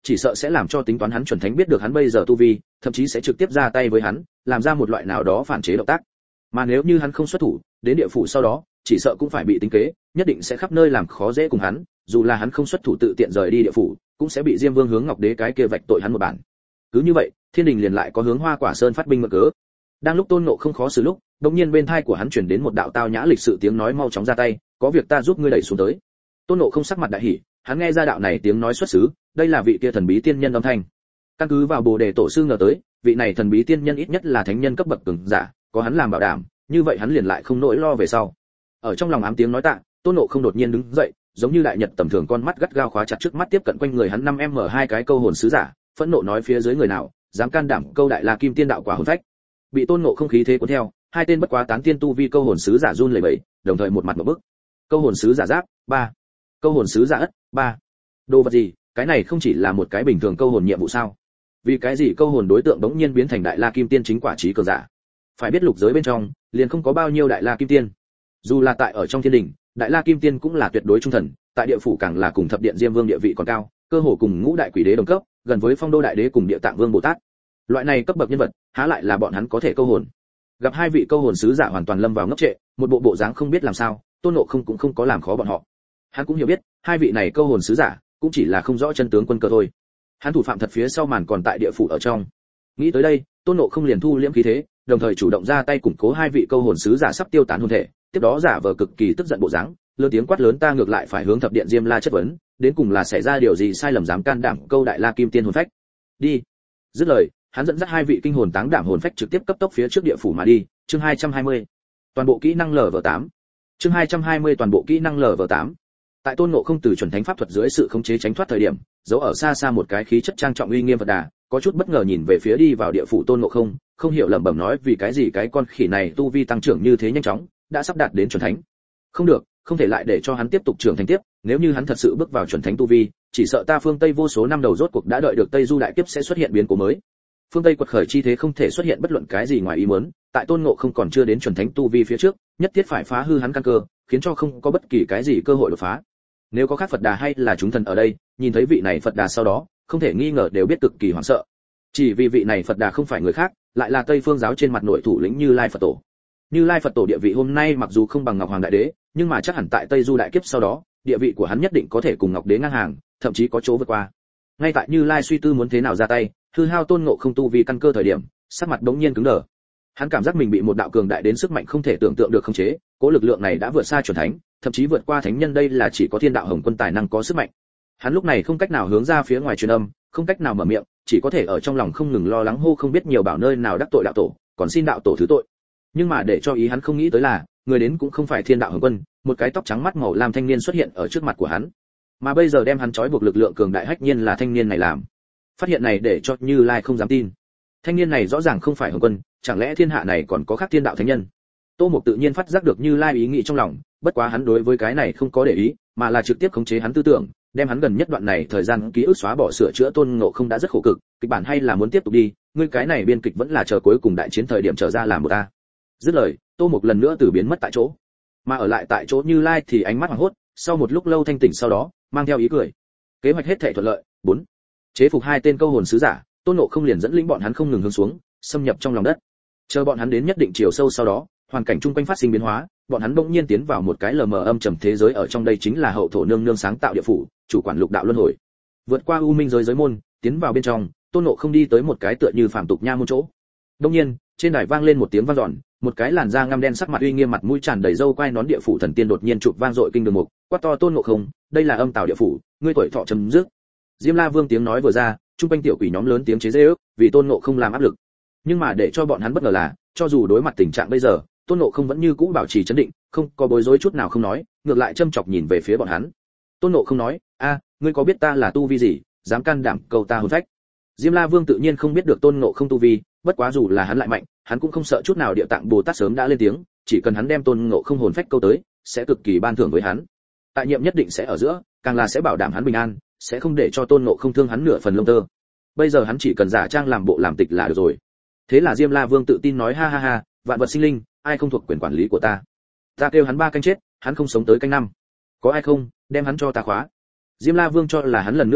[SPEAKER 1] chỉ sợ sẽ làm cho tính toán hắn chuẩn thánh biết được hắn bây giờ tu vi, thậm chí sẽ trực tiếp ra tay với hắn, làm ra một loại nào đó phản chế động tác. Mà nếu như hắn không xuất thủ, đến địa phủ sau đó, chỉ sợ cũng phải bị tính kế, nhất định sẽ khắp nơi làm khó dễ cùng hắn, dù là hắn không xuất thủ tự tiện rời đi địa phủ, cũng sẽ bị Diêm Vương hướng Ngọc Đế cái kia vạch tội hắn một bản. Cứ như vậy, Thiên Đình liền lại có hướng Hoa Quả Sơn phát binh mượn cớ. Đang lúc Tôn Ngộ không khó xử lúc, đột nhiên bên tai của hắn truyền đến một đạo tao nhã lịch sự tiếng nói mau chóng ra tay, có việc ta giúp ngươi đẩy xuống tới. Tôn Ngộ không sắc mặt đại hỉ, hắn nghe ra đạo này tiếng nói xuất xứ, đây là vị kia thần bí tiên nhân âm thanh. Căn cứ vào Bồ Đề tổ sư ngờ tới, vị này thần bí tiên nhân ít nhất là thánh nhân cấp bậc cường giả, có hắn làm bảo đảm, như vậy hắn liền lại không nỗi lo về sau. Ở trong lòng ám tiếng nói tạ, Tôn Ngộ không đột nhiên đứng dậy, giống như đại nhật tầm thường con mắt gắt gao khóa chặt trước mắt tiếp cận quanh người hắn năm em hai cái câu hồn sứ giả, phẫn nộ nói phía dưới người nào, dám can đảm câu đại la kim tiên đạo quả hồn phách. Bị Tôn Ngộ không khí thế cuốn theo, hai tên bất quá tán tiên tu vi câu hồn sứ giả run lẩy bẩy, đồng thời một mặt một bức. Câu hồn sứ giả giáp, ba. Câu hồn sứ giả ất, ba. Đồ vật gì, cái này không chỉ là một cái bình thường câu hồn nhiệm vụ sao? Vì cái gì câu hồn đối tượng đống nhiên biến thành đại la kim tiên chính quả trí cường giả? Phải biết lục giới bên trong, liền không có bao nhiêu đại la kim tiên. Dù là tại ở trong thiên đình, đại la kim tiên cũng là tuyệt đối trung thần, tại địa phủ càng là cùng thập điện Diêm Vương địa vị còn cao, cơ hồ cùng ngũ đại quỷ đế đồng cấp, gần với phong đô đại đế cùng địa tạng vương bồ tát. Loại này cấp bậc nhân vật, há lại là bọn hắn có thể câu hồn. Gặp hai vị câu hồn sứ giả hoàn toàn lâm vào ngốc trệ, một bộ bộ dáng không biết làm sao, Tôn Ngộ không cũng không có làm khó bọn họ. Hắn cũng hiểu biết, hai vị này câu hồn sứ giả cũng chỉ là không rõ chân tướng quân cơ thôi. Hắn thủ phạm thật phía sau màn còn tại địa phủ ở trong. Nghĩ tới đây, Tôn Ngộ không liền thu liễm khí thế, đồng thời chủ động ra tay củng cố hai vị câu hồn sứ giả sắp tiêu tán hồn thể, tiếp đó giả vờ cực kỳ tức giận bộ dáng, lớn tiếng quát lớn ta ngược lại phải hướng thập điện Diêm La chất vấn, đến cùng là xảy ra điều gì sai lầm dám can đảm câu đại la kim tiên hồn phách. Đi. Dứt lời, hắn dẫn dắt hai vị kinh hồn táng đảm hồn phách trực tiếp cấp tốc phía trước địa phủ mà đi. Chương hai trăm hai mươi. Toàn bộ kỹ năng lở vờ tám. Chương hai trăm hai mươi toàn bộ kỹ năng lở vờ tám. Tại Tôn Ngộ không từ chuẩn thánh pháp thuật dưới sự khống chế tránh thoát thời điểm, giấu ở xa xa một cái khí chất trang trọng uy nghiêm Phật Đà, có chút bất ngờ nhìn về phía đi vào địa phủ Tôn Ngộ không, không hiểu lẩm bẩm nói vì cái gì cái con khỉ này tu vi tăng trưởng như thế nhanh chóng, đã sắp đạt đến chuẩn thánh. Không được, không thể lại để cho hắn tiếp tục trưởng thành tiếp, nếu như hắn thật sự bước vào chuẩn thánh tu vi, chỉ sợ ta phương Tây vô số năm đầu rốt cuộc đã đợi được Tây Du đại kiếp sẽ xuất hiện biến cố mới. Phương Tây quật khởi chi thế không thể xuất hiện bất luận cái gì ngoài ý muốn, tại Tôn Ngộ không còn chưa đến chuẩn thánh tu vi phía trước, nhất thiết phải phá hư hắn căn cơ, khiến cho không có bất kỳ cái gì cơ hội đột phá. Nếu có khác Phật Đà hay là chúng thần ở đây, nhìn thấy vị này Phật Đà sau đó, không thể nghi ngờ đều biết cực kỳ hoảng sợ. Chỉ vì vị này Phật Đà không phải người khác, lại là Tây Phương giáo trên mặt nội thủ lĩnh Như Lai Phật Tổ. Như Lai Phật Tổ địa vị hôm nay mặc dù không bằng Ngọc Hoàng Đại Đế, nhưng mà chắc hẳn tại Tây Du đại kiếp sau đó, địa vị của hắn nhất định có thể cùng Ngọc Đế ngang hàng, thậm chí có chỗ vượt qua. Ngay tại Như Lai suy tư muốn thế nào ra tay, hư hao Tôn Ngộ không tu vi căn cơ thời điểm, sắc mặt đống nhiên cứng đờ. Hắn cảm giác mình bị một đạo cường đại đến sức mạnh không thể tưởng tượng được khống chế, cố lực lượng này đã vượt xa chuẩn thánh, thậm chí vượt qua thánh nhân, đây là chỉ có Thiên Đạo Hồng Quân tài năng có sức mạnh. Hắn lúc này không cách nào hướng ra phía ngoài truyền âm, không cách nào mở miệng, chỉ có thể ở trong lòng không ngừng lo lắng hô không biết nhiều bảo nơi nào đắc tội đạo tổ, còn xin đạo tổ thứ tội. Nhưng mà để cho ý hắn không nghĩ tới là, người đến cũng không phải Thiên Đạo Hồng Quân, một cái tóc trắng mắt màu lam thanh niên xuất hiện ở trước mặt của hắn. Mà bây giờ đem hắn trói buộc lực lượng cường đại hách nhiên là thanh niên này làm. Phát hiện này để cho Như Lai không dám tin. Thanh niên này rõ ràng không phải Hồng Quân, chẳng lẽ thiên hạ này còn có khác thiên đạo thánh nhân? Tô Mục tự nhiên phát giác được Như Lai ý nghĩ trong lòng, bất quá hắn đối với cái này không có để ý, mà là trực tiếp khống chế hắn tư tưởng, đem hắn gần nhất đoạn này thời gian ký ức xóa bỏ sửa chữa. Tôn Ngộ không đã rất khổ cực, kịch bản hay là muốn tiếp tục đi, ngươi cái này biên kịch vẫn là chờ cuối cùng đại chiến thời điểm trở ra làm một ta. Dứt lời, Tô Mục lần nữa từ biến mất tại chỗ, mà ở lại tại chỗ Như Lai thì ánh mắt hoảng hốt, sau một lúc lâu thanh tỉnh sau đó, mang theo ý cười. Kế hoạch hết thảy thuận lợi. Bốn. Chế phục hai tên câu hồn sứ giả, Tôn Ngộ không liền dẫn lĩnh bọn hắn không ngừng hướng xuống, xâm nhập trong lòng đất. Chờ bọn hắn đến nhất định chiều sâu sau đó, hoàn cảnh chung quanh phát sinh biến hóa, bọn hắn bỗng nhiên tiến vào một cái lờ mờ âm trầm thế giới, ở trong đây chính là hậu thổ nương nương sáng tạo địa phủ, chủ quản lục đạo luân hồi. Vượt qua u minh giới giới môn, tiến vào bên trong, Tôn Ngộ không đi tới một cái tựa như phàm tục nha môn chỗ. Đột nhiên, trên đài vang lên một tiếng vang dọn, một cái làn da ngăm đen sắc mặt uy nghiêm mặt mũi tràn đầy râu quai nón địa phủ thần tiên đột nhiên chụp vang dội kinh đường mục, quát to Tôn Ngộ không, đây là âm tào địa phủ, ngươi tuổi thọ chấm dứt. Diêm La Vương tiếng nói vừa ra, trung quanh tiểu quỷ nhóm lớn tiếng chế giễu, vì Tôn Ngộ không làm áp lực. Nhưng mà để cho bọn hắn bất ngờ là, cho dù đối mặt tình trạng bây giờ, Tôn Ngộ không vẫn như cũ bảo trì trấn định, không có bối rối chút nào không nói, ngược lại châm chọc nhìn về phía bọn hắn. Tôn Ngộ không nói, a, ngươi có biết ta là tu vi gì, dám can đảm cầu ta hồn phách? Diêm La Vương tự nhiên không biết được Tôn Ngộ không tu vi, bất quá dù là hắn lại mạnh, hắn cũng không sợ chút nào. Địa Tạng Bồ Tát sớm đã lên tiếng, chỉ cần hắn đem Tôn Ngộ không hồn phách câu tới, sẽ cực kỳ ban thưởng với hắn. Tại nhiệm nhất định sẽ ở giữa, càng là sẽ bảo đảm hắn bình an, sẽ không để cho Tôn Ngộ không thương hắn nửa phần lông tơ. Bây giờ hắn chỉ cần giả trang làm bộ làm tịch là được rồi. Thế là Diêm La Vương tự tin nói ha ha ha, vạn vật sinh linh, ai không thuộc quyền quản lý của ta? Ta kêu hắn ba canh chết, hắn không sống tới canh năm. Có ai không, đem hắn cho ta khóa. Diêm La Vương cho là hắn lần nữa bức bách,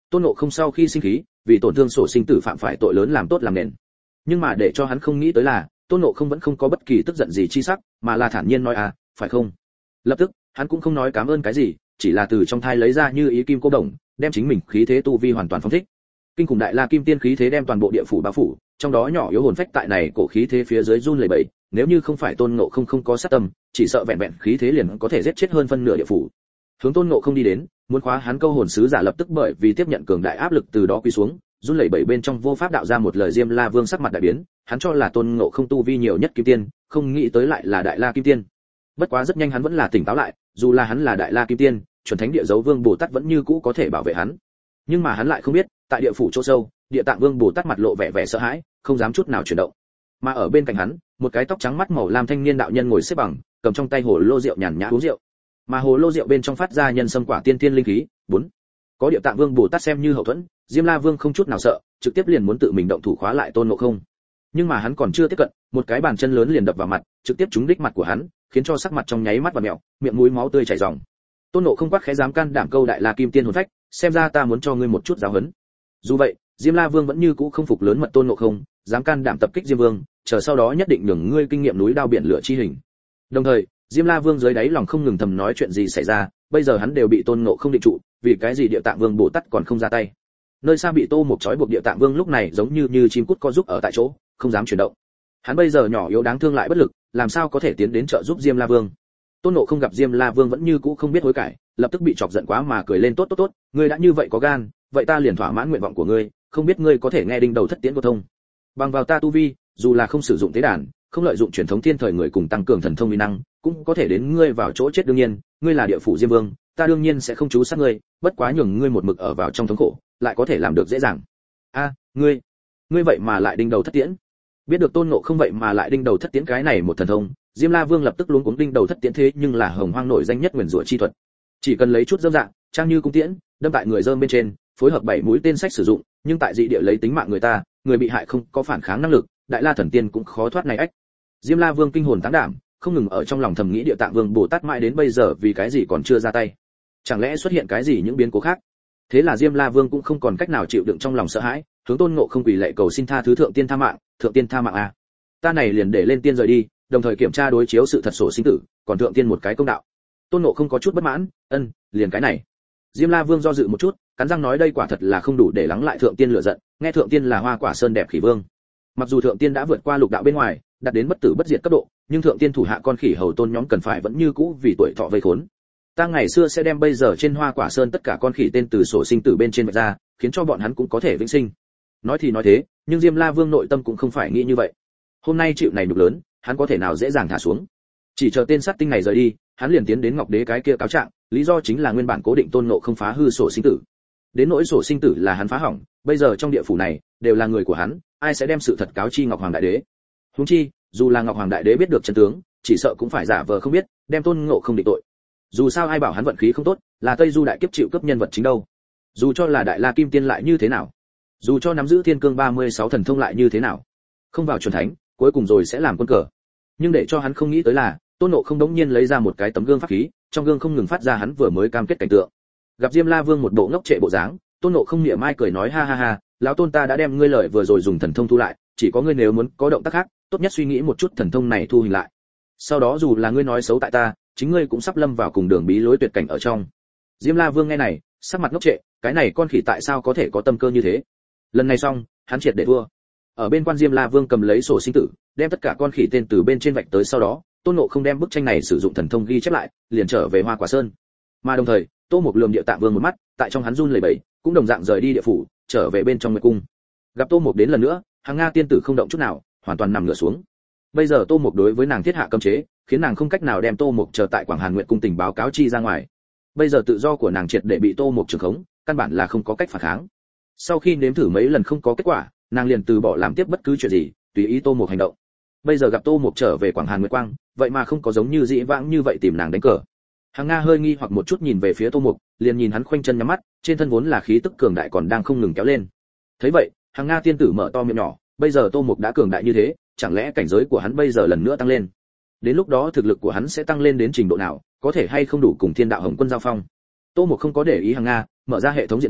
[SPEAKER 1] Tôn Ngộ Không sau khi sinh khí, vì tổn thương sổ sinh tử phạm phải tội lớn làm tốt làm nền. Nhưng mà để cho hắn không nghĩ tới là, Tôn Ngộ Không vẫn không có bất kỳ tức giận gì chi sắc, mà là thản nhiên nói à, phải không? Lập tức, hắn cũng không nói cảm ơn cái gì, chỉ là từ trong thai lấy ra Như Ý Kim Cô Đồng, đem chính mình khí thế tu vi hoàn toàn phóng thích. Kinh khủng đại la kim tiên khí thế đem toàn bộ địa phủ bao phủ, trong đó nhỏ yếu hồn phách tại này cổ khí thế phía dưới run lẩy bẩy, nếu như không phải Tôn Ngộ Không không có sát tâm, chỉ sợ vẹn vẹn khí thế liền có thể giết chết hơn phân nửa địa phủ. Hướng Tôn Ngộ Không đi đến, muốn khóa hắn câu hồn sứ giả lập tức bởi vì tiếp nhận cường đại áp lực từ đó quy xuống, run lẩy bẩy bên trong vô pháp đạo ra một lời. Diêm La Vương sắc mặt đại biến, hắn cho là Tôn Ngộ Không tu vi nhiều nhất kim tiên, không nghĩ tới lại là đại la kim tiên. Bất quá rất nhanh hắn vẫn là tỉnh táo lại, dù là hắn là đại la kim tiên, chuẩn thánh địa dấu vương Bồ Tát vẫn như cũ có thể bảo vệ hắn. Nhưng mà hắn lại không biết, tại địa phủ chỗ sâu, địa tạng vương Bồ Tát mặt lộ vẻ vẻ sợ hãi, không dám chút nào chuyển động. Mà ở bên cạnh hắn, một cái tóc trắng mắt màu lam thanh niên đạo nhân ngồi xếp bằng, cầm trong tay hồ lô rượu nhàn nhã uống rượu. Mà hồ lô rượu bên trong phát ra nhân sâm quả tiên tiên linh khí. Bốn, có địa tạng vương Bồ Tát xem như hậu thuẫn, Diêm La Vương không chút nào sợ, trực tiếp liền muốn tự mình động thủ khóa lại Tôn Ngộ Không. Nhưng mà hắn còn chưa tiếp cận, một cái bàn chân lớn liền đập vào mặt, trực tiếp trúng đích mặt của hắn, khiến cho sắc mặt trong nháy mắt và mèo, miệng mũi máu tươi chảy ròng. Tôn Ngộ Không quát khẽ dám can đảm câu đại la kim tiên hồn phách, xem ra ta muốn cho ngươi một chút giáo huấn. Dù vậy, Diêm La Vương vẫn như cũ không phục lớn mật Tôn Ngộ Không, dám can đảm tập kích Diêm Vương, chờ sau đó nhất định nhường ngươi kinh nghiệm núi đao biển lửa chi hình. Đồng thời, Diêm La Vương dưới đáy lòng không ngừng thầm nói chuyện gì xảy ra, bây giờ hắn đều bị Tôn Ngộ Không định trụ, vì cái gì Địa Tạng Vương Bồ Tát còn không ra tay. Nơi xa bị Tô Mục trói buộc Địa Tạng Vương lúc này giống như như chim cút co giúp ở tại chỗ, không dám chuyển động. Hắn bây giờ nhỏ yếu đáng thương lại bất lực, làm sao có thể tiến đến trợ giúp Diêm La Vương. Tôn Ngộ Không gặp Diêm La Vương vẫn như cũ không biết hối cải, lập tức bị chọc giận quá mà cười lên, tốt tốt tốt, ngươi đã như vậy có gan, vậy ta liền thỏa mãn nguyện vọng của ngươi, không biết ngươi có thể nghe đinh đầu thất tiễn của thông. Bằng vào ta tu vi, dù là không sử dụng tế đàn, không lợi dụng truyền thống thiên thời người cùng tăng cường thần thông uy năng, cũng có thể đến ngươi vào chỗ chết. Đương nhiên, ngươi là địa phủ Diêm Vương, ta đương nhiên sẽ không chú sát ngươi, bất quá nhường ngươi một mực ở vào trong thống khổ, lại có thể làm được dễ dàng. A, ngươi, ngươi vậy mà lại đinh đầu thất tiễn. Biết được Tôn Ngộ Không vậy mà lại đinh đầu thất tiễn cái này một thần thông, Diêm La Vương lập tức luống cuống. Đinh đầu thất tiễn thế nhưng là hồng hoang nổi danh nhất nguyền rủa chi thuật, chỉ cần lấy chút dâm dạng, trang như cung tiễn, đâm tại người dơm bên trên, phối hợp bảy mũi tên sách sử dụng, nhưng tại dị địa lấy tính mạng người ta, người bị hại không có phản kháng năng lực, đại la thần tiên cũng khó thoát này ách. Diêm La Vương kinh hồn táng đảm, không ngừng ở trong lòng thầm nghĩ Địa Tạng Vương Bồ Tát mãi đến bây giờ vì cái gì còn chưa ra tay, chẳng lẽ xuất hiện cái gì những biến cố khác. Thế là Diêm La Vương cũng không còn cách nào chịu đựng trong lòng sợ hãi, hướng Tôn Ngộ Không quỳ lạy cầu xin tha thứ, thượng tiên tha mạng, thượng tiên tha mạng a, ta này liền để lên tiên rời đi, đồng thời kiểm tra đối chiếu sự thật sổ sinh tử, còn thượng tiên một cái công đạo. Tôn Ngộ Không có chút bất mãn, ân, liền cái này. Diêm La Vương do dự một chút, cắn răng nói đây quả thật là không đủ để lắng lại thượng tiên lửa giận, nghe thượng tiên là Hoa Quả Sơn đẹp khỉ vương. Mặc dù thượng tiên đã vượt qua lục đạo bên ngoài, đạt đến bất tử bất diệt cấp độ, nhưng thượng tiên thủ hạ con khỉ hầu tôn nhóm cần phải vẫn như cũ vì tuổi thọ vây khốn. Ta ngày xưa sẽ đem bây giờ trên Hoa Quả Sơn tất cả con khỉ tên từ sổ sinh tử bên trên vạch ra, khiến cho bọn hắn cũng có thể vĩnh sinh. Nói thì nói thế, nhưng Diêm La Vương nội tâm cũng không phải nghĩ như vậy. Hôm nay chịu này nhục lớn, hắn có thể nào dễ dàng thả xuống. Chỉ chờ tên sát tinh này rời đi, hắn liền tiến đến Ngọc Đế cái kia cáo trạng, lý do chính là nguyên bản cố định Tôn Ngộ Không phá hư sổ sinh tử. Đến nỗi sổ sinh tử là hắn phá hỏng, bây giờ trong địa phủ này đều là người của hắn, ai sẽ đem sự thật cáo chi Ngọc Hoàng Đại Đế. Huống chi, dù là Ngọc Hoàng Đại Đế biết được chân tướng, chỉ sợ cũng phải giả vờ không biết, đem Tôn Ngộ Không định tội. Dù sao ai bảo hắn vận khí không tốt, là Tây Du đại kiếp chịu cấp nhân vật chính đâu. Dù cho là Đại La Kim Tiên lại như thế nào, dù cho nắm giữ Thiên Cương ba mươi sáu thần thông lại như thế nào, không vào chuẩn thánh, cuối cùng rồi sẽ làm quân cờ. Nhưng để cho hắn không nghĩ tới là, Tôn Ngộ Không đống nhiên lấy ra một cái tấm gương pháp khí, trong gương không ngừng phát ra hắn vừa mới cam kết cảnh tượng. Gặp Diêm La Vương một bộ ngốc trệ bộ dáng, Tôn Ngộ Không niệm mai cười nói ha ha ha, lão Tôn ta đã đem ngươi lời vừa rồi dùng thần thông thu lại, chỉ có ngươi nếu muốn có động tác khác, tốt nhất suy nghĩ một chút thần thông này thu hình lại. Sau đó dù là ngươi nói xấu tại ta, chính ngươi cũng sắp lâm vào cùng đường bí lối tuyệt cảnh ở trong. Diêm La Vương nghe này, sắc mặt ngốc trệ, cái này con khỉ tại sao có thể có tâm cơ như thế? Lần này xong, hắn triệt để thua. Ở bên quan Diêm La Vương cầm lấy sổ sinh tử, đem tất cả con khỉ tên từ bên trên vạch tới, sau đó Tôn Ngộ Không đem bức tranh này sử dụng thần thông ghi chép lại, liền trở về Hoa Quả Sơn. Mà đồng thời, Tô Mục lườm Địa Tạng Vương một mắt, tại trong hắn run lẩy bẩy, cũng đồng dạng rời đi địa phủ, trở về bên trong Nguyệt cung. Gặp Tô Mục đến lần nữa, Hằng Nga tiên tử không động chút nào, hoàn toàn nằm ngửa xuống. Bây giờ Tô Mục đối với nàng thiết hạ cấm chế, khiến nàng không cách nào đem Tô Mục chờ tại Quảng Hàn Nguyệt cung tình báo cáo chi ra ngoài. Bây giờ tự do của nàng triệt để bị Tô Mục trường khống, căn bản là không có cách phản kháng. Sau khi nếm thử mấy lần không có kết quả, nàng liền từ bỏ làm tiếp bất cứ chuyện gì, tùy ý Tô Mục hành động. Bây giờ gặp Tô Mục trở về Quảng Hàn Nguyệt Quang, vậy mà không có giống như dĩ vãng như vậy tìm nàng đánh cờ. Hằng Nga hơi nghi hoặc một chút nhìn về phía Tô Mục, liền nhìn hắn khoanh chân nhắm mắt, trên thân vốn là khí tức cường đại còn đang không ngừng kéo lên. Thấy vậy, Hằng Nga tiên tử mở to miệng nhỏ, bây giờ Tô Mục đã cường đại như thế, chẳng lẽ cảnh giới của hắn bây giờ lần nữa tăng lên? Đến lúc đó thực lực của hắn sẽ tăng lên đến trình độ nào, có thể hay không đủ cùng Thiên Đạo Hồng Quân giao phong? Tô Mục không có để ý Hằng Nga, mở ra hệ thống diện bản,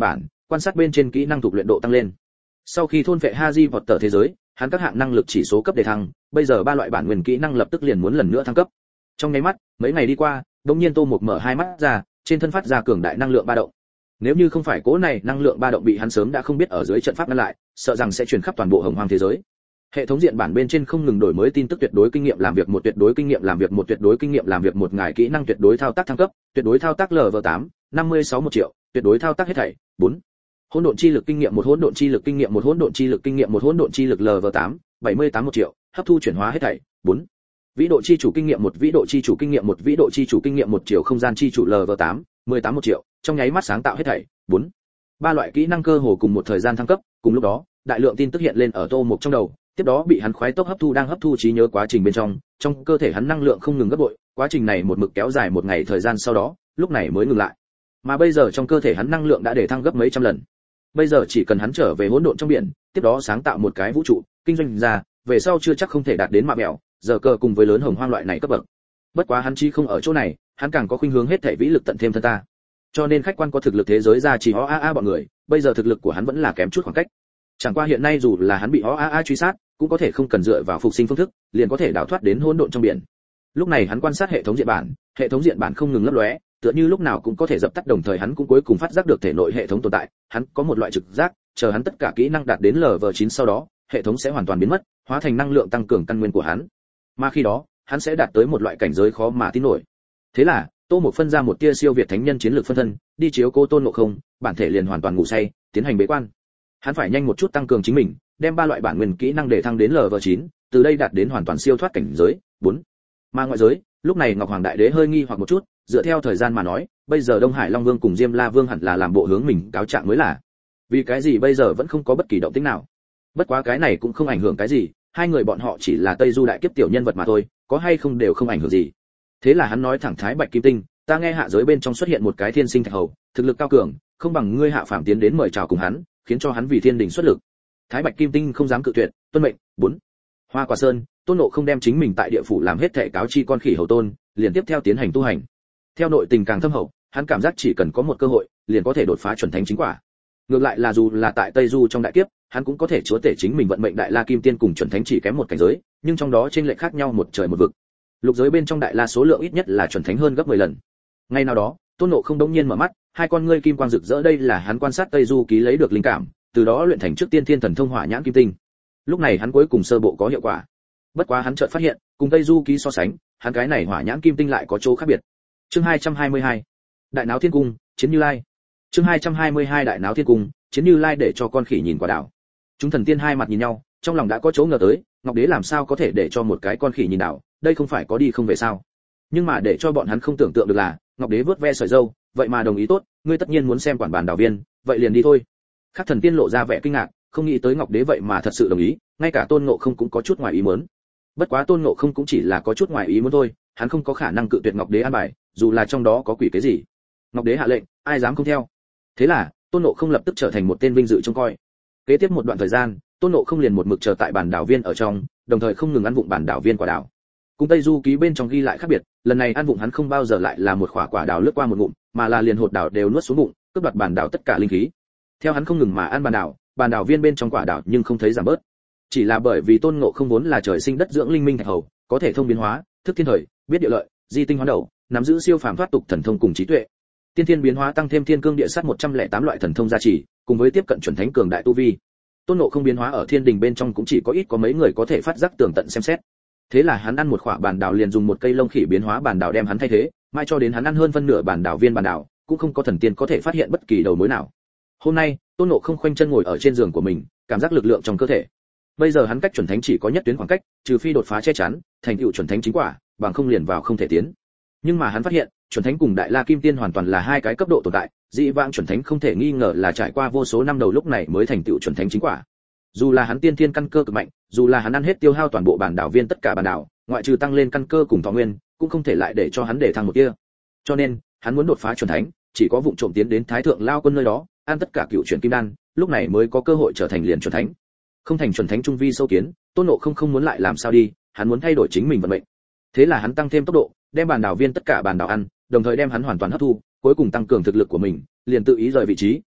[SPEAKER 1] quan sát bên trên kỹ năng thuộc luyện độ tăng lên. Sau khi thôn vệ Haji vọt tờ thế giới, hắn các hạng năng lực chỉ số cấp đề thăng, bây giờ ba loại bản nguyên kỹ năng lập tức liền muốn lần nữa thăng cấp. Trong nháy mắt, mấy ngày đi qua, đột nhiên Tô Mục mở hai mắt ra, trên thân phát ra cường đại năng lượng ba động. Nếu như không phải cố này năng lượng ba động bị hắn sớm đã không biết ở dưới trận pháp ngăn lại, sợ rằng sẽ truyền khắp toàn bộ hồng hoang thế giới. Hệ thống diện bản bên trên không ngừng đổi mới tin tức tuyệt đối kinh nghiệm làm việc một tuyệt đối kinh nghiệm làm việc một tuyệt đối kinh nghiệm làm việc một ngài kỹ năng tuyệt đối thao tác thăng cấp, tuyệt đối thao tác lv tám, năm mươi sáu một triệu, tuyệt đối thao tác hết thảy, bốn. Hỗn độn chi lực kinh nghiệm một hỗn độn chi lực kinh nghiệm một hỗn độn chi lực kinh nghiệm một hỗn độn chi lực lv tám, bảy mươi tám một triệu, hấp thu chuyển hóa hết thảy, bốn. Vĩ độ chi chủ kinh nghiệm một vĩ độ chi chủ kinh nghiệm một vĩ độ chi chủ kinh nghiệm một triệu không gian chi chủ lv tám, mười tám một triệu, trong nháy mắt sáng tạo hết thảy, bốn. Ba loại kỹ năng cơ hồ cùng một thời gian thăng cấp, cùng lúc đó, đại lượng tin tức hiện lên ở Tô Mục trong đầu, tiếp đó bị hắn khoái tốc hấp thu đang hấp thu trí nhớ quá trình bên trong, trong cơ thể hắn năng lượng không ngừng gấp bội, quá trình này một mực kéo dài một ngày thời gian sau đó, lúc này mới ngừng lại. Mà bây giờ trong cơ thể hắn năng lượng đã để thăng gấp mấy trăm lần. Bây giờ chỉ cần hắn trở về hỗn độn trong biển, tiếp đó sáng tạo một cái vũ trụ, kinh doanh ra, về sau chưa chắc không thể đạt đến mạ mèo, giờ cờ cùng với lớn hồng hoang loại này cấp bậc. Bất quá hắn chi không ở chỗ này, hắn càng có khuynh hướng hết thảy vĩ lực tận thêm thân ta. Cho nên khách quan có thực lực thế giới ra chỉ ho a a bọn người, bây giờ thực lực của hắn vẫn là kém chút khoảng cách. Chẳng qua hiện nay dù là hắn bị ho a a truy sát, cũng có thể không cần dựa vào phục sinh phương thức, liền có thể đào thoát đến hỗn độn trong biển. Lúc này hắn quan sát hệ thống diện bản, hệ thống diện bản không ngừng lấp lóe, tựa như lúc nào cũng có thể dập tắt, đồng thời hắn cũng cuối cùng phát giác được thể nội hệ thống tồn tại, hắn có một loại trực giác, chờ hắn tất cả kỹ năng đạt đến lv chín sau đó, hệ thống sẽ hoàn toàn biến mất, hóa thành năng lượng tăng cường căn nguyên của hắn. Mà khi đó, hắn sẽ đạt tới một loại cảnh giới khó mà tin nổi. Thế là, Tô Mục phân ra một tia siêu việt thánh nhân chiến lược phân thân, đi chiếu cố Tôn Ngộ Không, bản thể liền hoàn toàn ngủ say, tiến hành bế quan. Hắn phải nhanh một chút tăng cường chính mình, đem ba loại bản nguyên kỹ năng để thăng đến lv chín, từ đây đạt đến hoàn toàn siêu thoát cảnh giới, bốn. Mà ngoại giới, lúc này Ngọc Hoàng Đại Đế hơi nghi hoặc một chút, dựa theo thời gian mà nói, bây giờ Đông Hải Long Vương cùng Diêm La Vương hẳn là làm bộ hướng mình cáo trạng mới là. Vì cái gì bây giờ vẫn không có bất kỳ động tĩnh nào? Bất quá cái này cũng không ảnh hưởng cái gì, hai người bọn họ chỉ là Tây Du đại kiếp tiểu nhân vật mà thôi, có hay không đều không ảnh hưởng gì. Thế là hắn nói thẳng Thái Bạch Kim Tinh, ta nghe hạ giới bên trong xuất hiện một cái thiên sinh thạch hầu, thực lực cao cường, không bằng ngươi hạ phàm tiến đến mời chào cùng hắn, khiến cho hắn vì thiên đình xuất lực. Thái Bạch Kim Tinh không dám cự tuyệt, tuân mệnh. Bốn. Hoa Quả Sơn, Tôn Ngộ không đem chính mình tại địa phủ làm hết thệ cáo chi con khỉ hầu tôn, liền tiếp theo tiến hành tu hành. Theo nội tình càng thâm hậu, hắn cảm giác chỉ cần có một cơ hội, liền có thể đột phá chuẩn thánh chính quả. Ngược lại là dù là tại Tây Du trong đại kiếp, hắn cũng có thể chúa tể chính mình vận mệnh Đại La Kim Tiên cùng chuẩn thánh chỉ kém một cảnh giới, nhưng trong đó trên lệch khác nhau một trời một vực. Lục giới bên trong Đại La số lượng ít nhất là chuẩn thánh hơn gấp mười lần. Ngày nào đó, Tôn Ngộ không đống nhiên mở mắt, hai con ngươi kim quang rực rỡ, đây là hắn quan sát Tây Du ký lấy được linh cảm, từ đó luyện thành trước tiên thiên thần thông hỏa nhãn kim tinh. Lúc này hắn cuối cùng sơ bộ có hiệu quả. Bất quá hắn chợt phát hiện, cùng Tây Du ký so sánh, hắn cái này hỏa nhãn kim tinh lại có chỗ khác biệt. Chương hai trăm hai mươi hai, Đại Náo Thiên Cung, chiến Như Lai. Chương hai trăm hai mươi hai, Đại Náo Thiên Cung, chiến Như Lai, để cho con khỉ nhìn quả đảo. Chúng thần tiên hai mặt nhìn nhau, trong lòng đã có chỗ ngờ tới, Ngọc Đế làm sao có thể để cho một cái con khỉ nhìn đảo, đây không phải có đi không về sao? Nhưng mà để cho bọn hắn không tưởng tượng được là, Ngọc Đế vớt ve sợi râu, vậy mà đồng ý tốt, ngươi tất nhiên muốn xem quản bản đảo viên, vậy liền đi thôi. Các thần tiên lộ ra vẻ kinh ngạc, không nghĩ tới Ngọc Đế vậy mà thật sự đồng ý, ngay cả Tôn Ngộ không cũng có chút ngoài ý muốn. Bất quá Tôn Ngộ không cũng chỉ là có chút ngoài ý muốn thôi, hắn không có khả năng cự tuyệt Ngọc Đế an bài, dù là trong đó có quỷ cái gì. Ngọc Đế hạ lệnh, ai dám không theo. Thế là, Tôn Ngộ không lập tức trở thành một tên vinh dự trông coi. Kế tiếp một đoạn thời gian, Tôn Ngộ không liền một mực chờ tại bản đảo viên ở trong, đồng thời không ngừng ăn vụng bản đảo viên quả đảo. Cùng Tây Du ký bên trong ghi lại khác biệt, lần này ăn vụng hắn không bao giờ lại là một quả quả đảo lướt qua một ngụm, mà là liền hột đảo đều nuốt xuống bụng, cướp đoạt bản đảo tất cả linh khí. Theo hắn không ngừng mà ăn bản đảo, bản đảo viên bên trong quả đảo nhưng không thấy giảm bớt. Chỉ là bởi vì Tôn Ngộ không vốn là trời sinh đất dưỡng linh minh thạch hầu, có thể thông biến hóa, thức thiên thời, biết địa lợi, di tinh hóa đầu, nắm giữ siêu phàm thoát tục thần thông cùng trí tuệ. Tiên thiên biến hóa tăng thêm thiên cương địa sát một trăm lẻ tám loại thần thông gia trì, cùng với tiếp cận chuẩn thánh cường đại tu vi. Tôn Ngộ không biến hóa ở thiên đình bên trong cũng chỉ có ít có mấy người có thể phát giác tường tận xem xét. Thế là hắn ăn một quả bản đảo liền dùng một cây lông khỉ biến hóa bản đảo đem hắn thay thế, mai cho đến hắn ăn hơn phân nửa bản đảo viên bản đảo, cũng không có thần tiên có thể phát hiện bất kỳ đầu mối nào. Hôm nay, Tôn Ngộ không khoanh chân ngồi ở trên giường của mình, cảm giác lực lượng trong cơ thể. Bây giờ hắn cách chuẩn thánh chỉ có nhất tuyến khoảng cách, trừ phi đột phá che chắn, thành tựu chuẩn thánh chính quả, bằng không liền vào không thể tiến. Nhưng mà hắn phát hiện, chuẩn thánh cùng Đại La Kim Tiên hoàn toàn là hai cái cấp độ tồn tại, dĩ vãng chuẩn thánh không thể nghi ngờ là trải qua vô số năm đầu lúc này mới thành tựu chuẩn thánh chính quả. Dù là hắn tiên thiên căn cơ cực mạnh, dù là hắn ăn hết tiêu hao toàn bộ bản đảo viên tất cả bản đảo, ngoại trừ tăng lên căn cơ cùng thọ nguyên, cũng không thể lại để cho hắn để thăng một kia. Cho nên, hắn muốn đột phá chuẩn thánh, chỉ có vụng trộm tiến đến Thái Thượng Lao Quân nơi đó, ăn tất cả cựu chuyển kim đan, lúc này mới có cơ hội trở thành liền chuẩn thánh. Không thành chuẩn thánh trung vi sâu kiến, Tôn Ngộ không không muốn lại làm sao đi, hắn muốn thay đổi chính mình vận mệnh. Thế là hắn tăng thêm tốc độ, đem bản đảo viên tất cả bản đảo ăn, đồng thời đem hắn hoàn toàn hấp thu, cuối cùng tăng cường thực lực của mình, liền tự ý rời vị trí,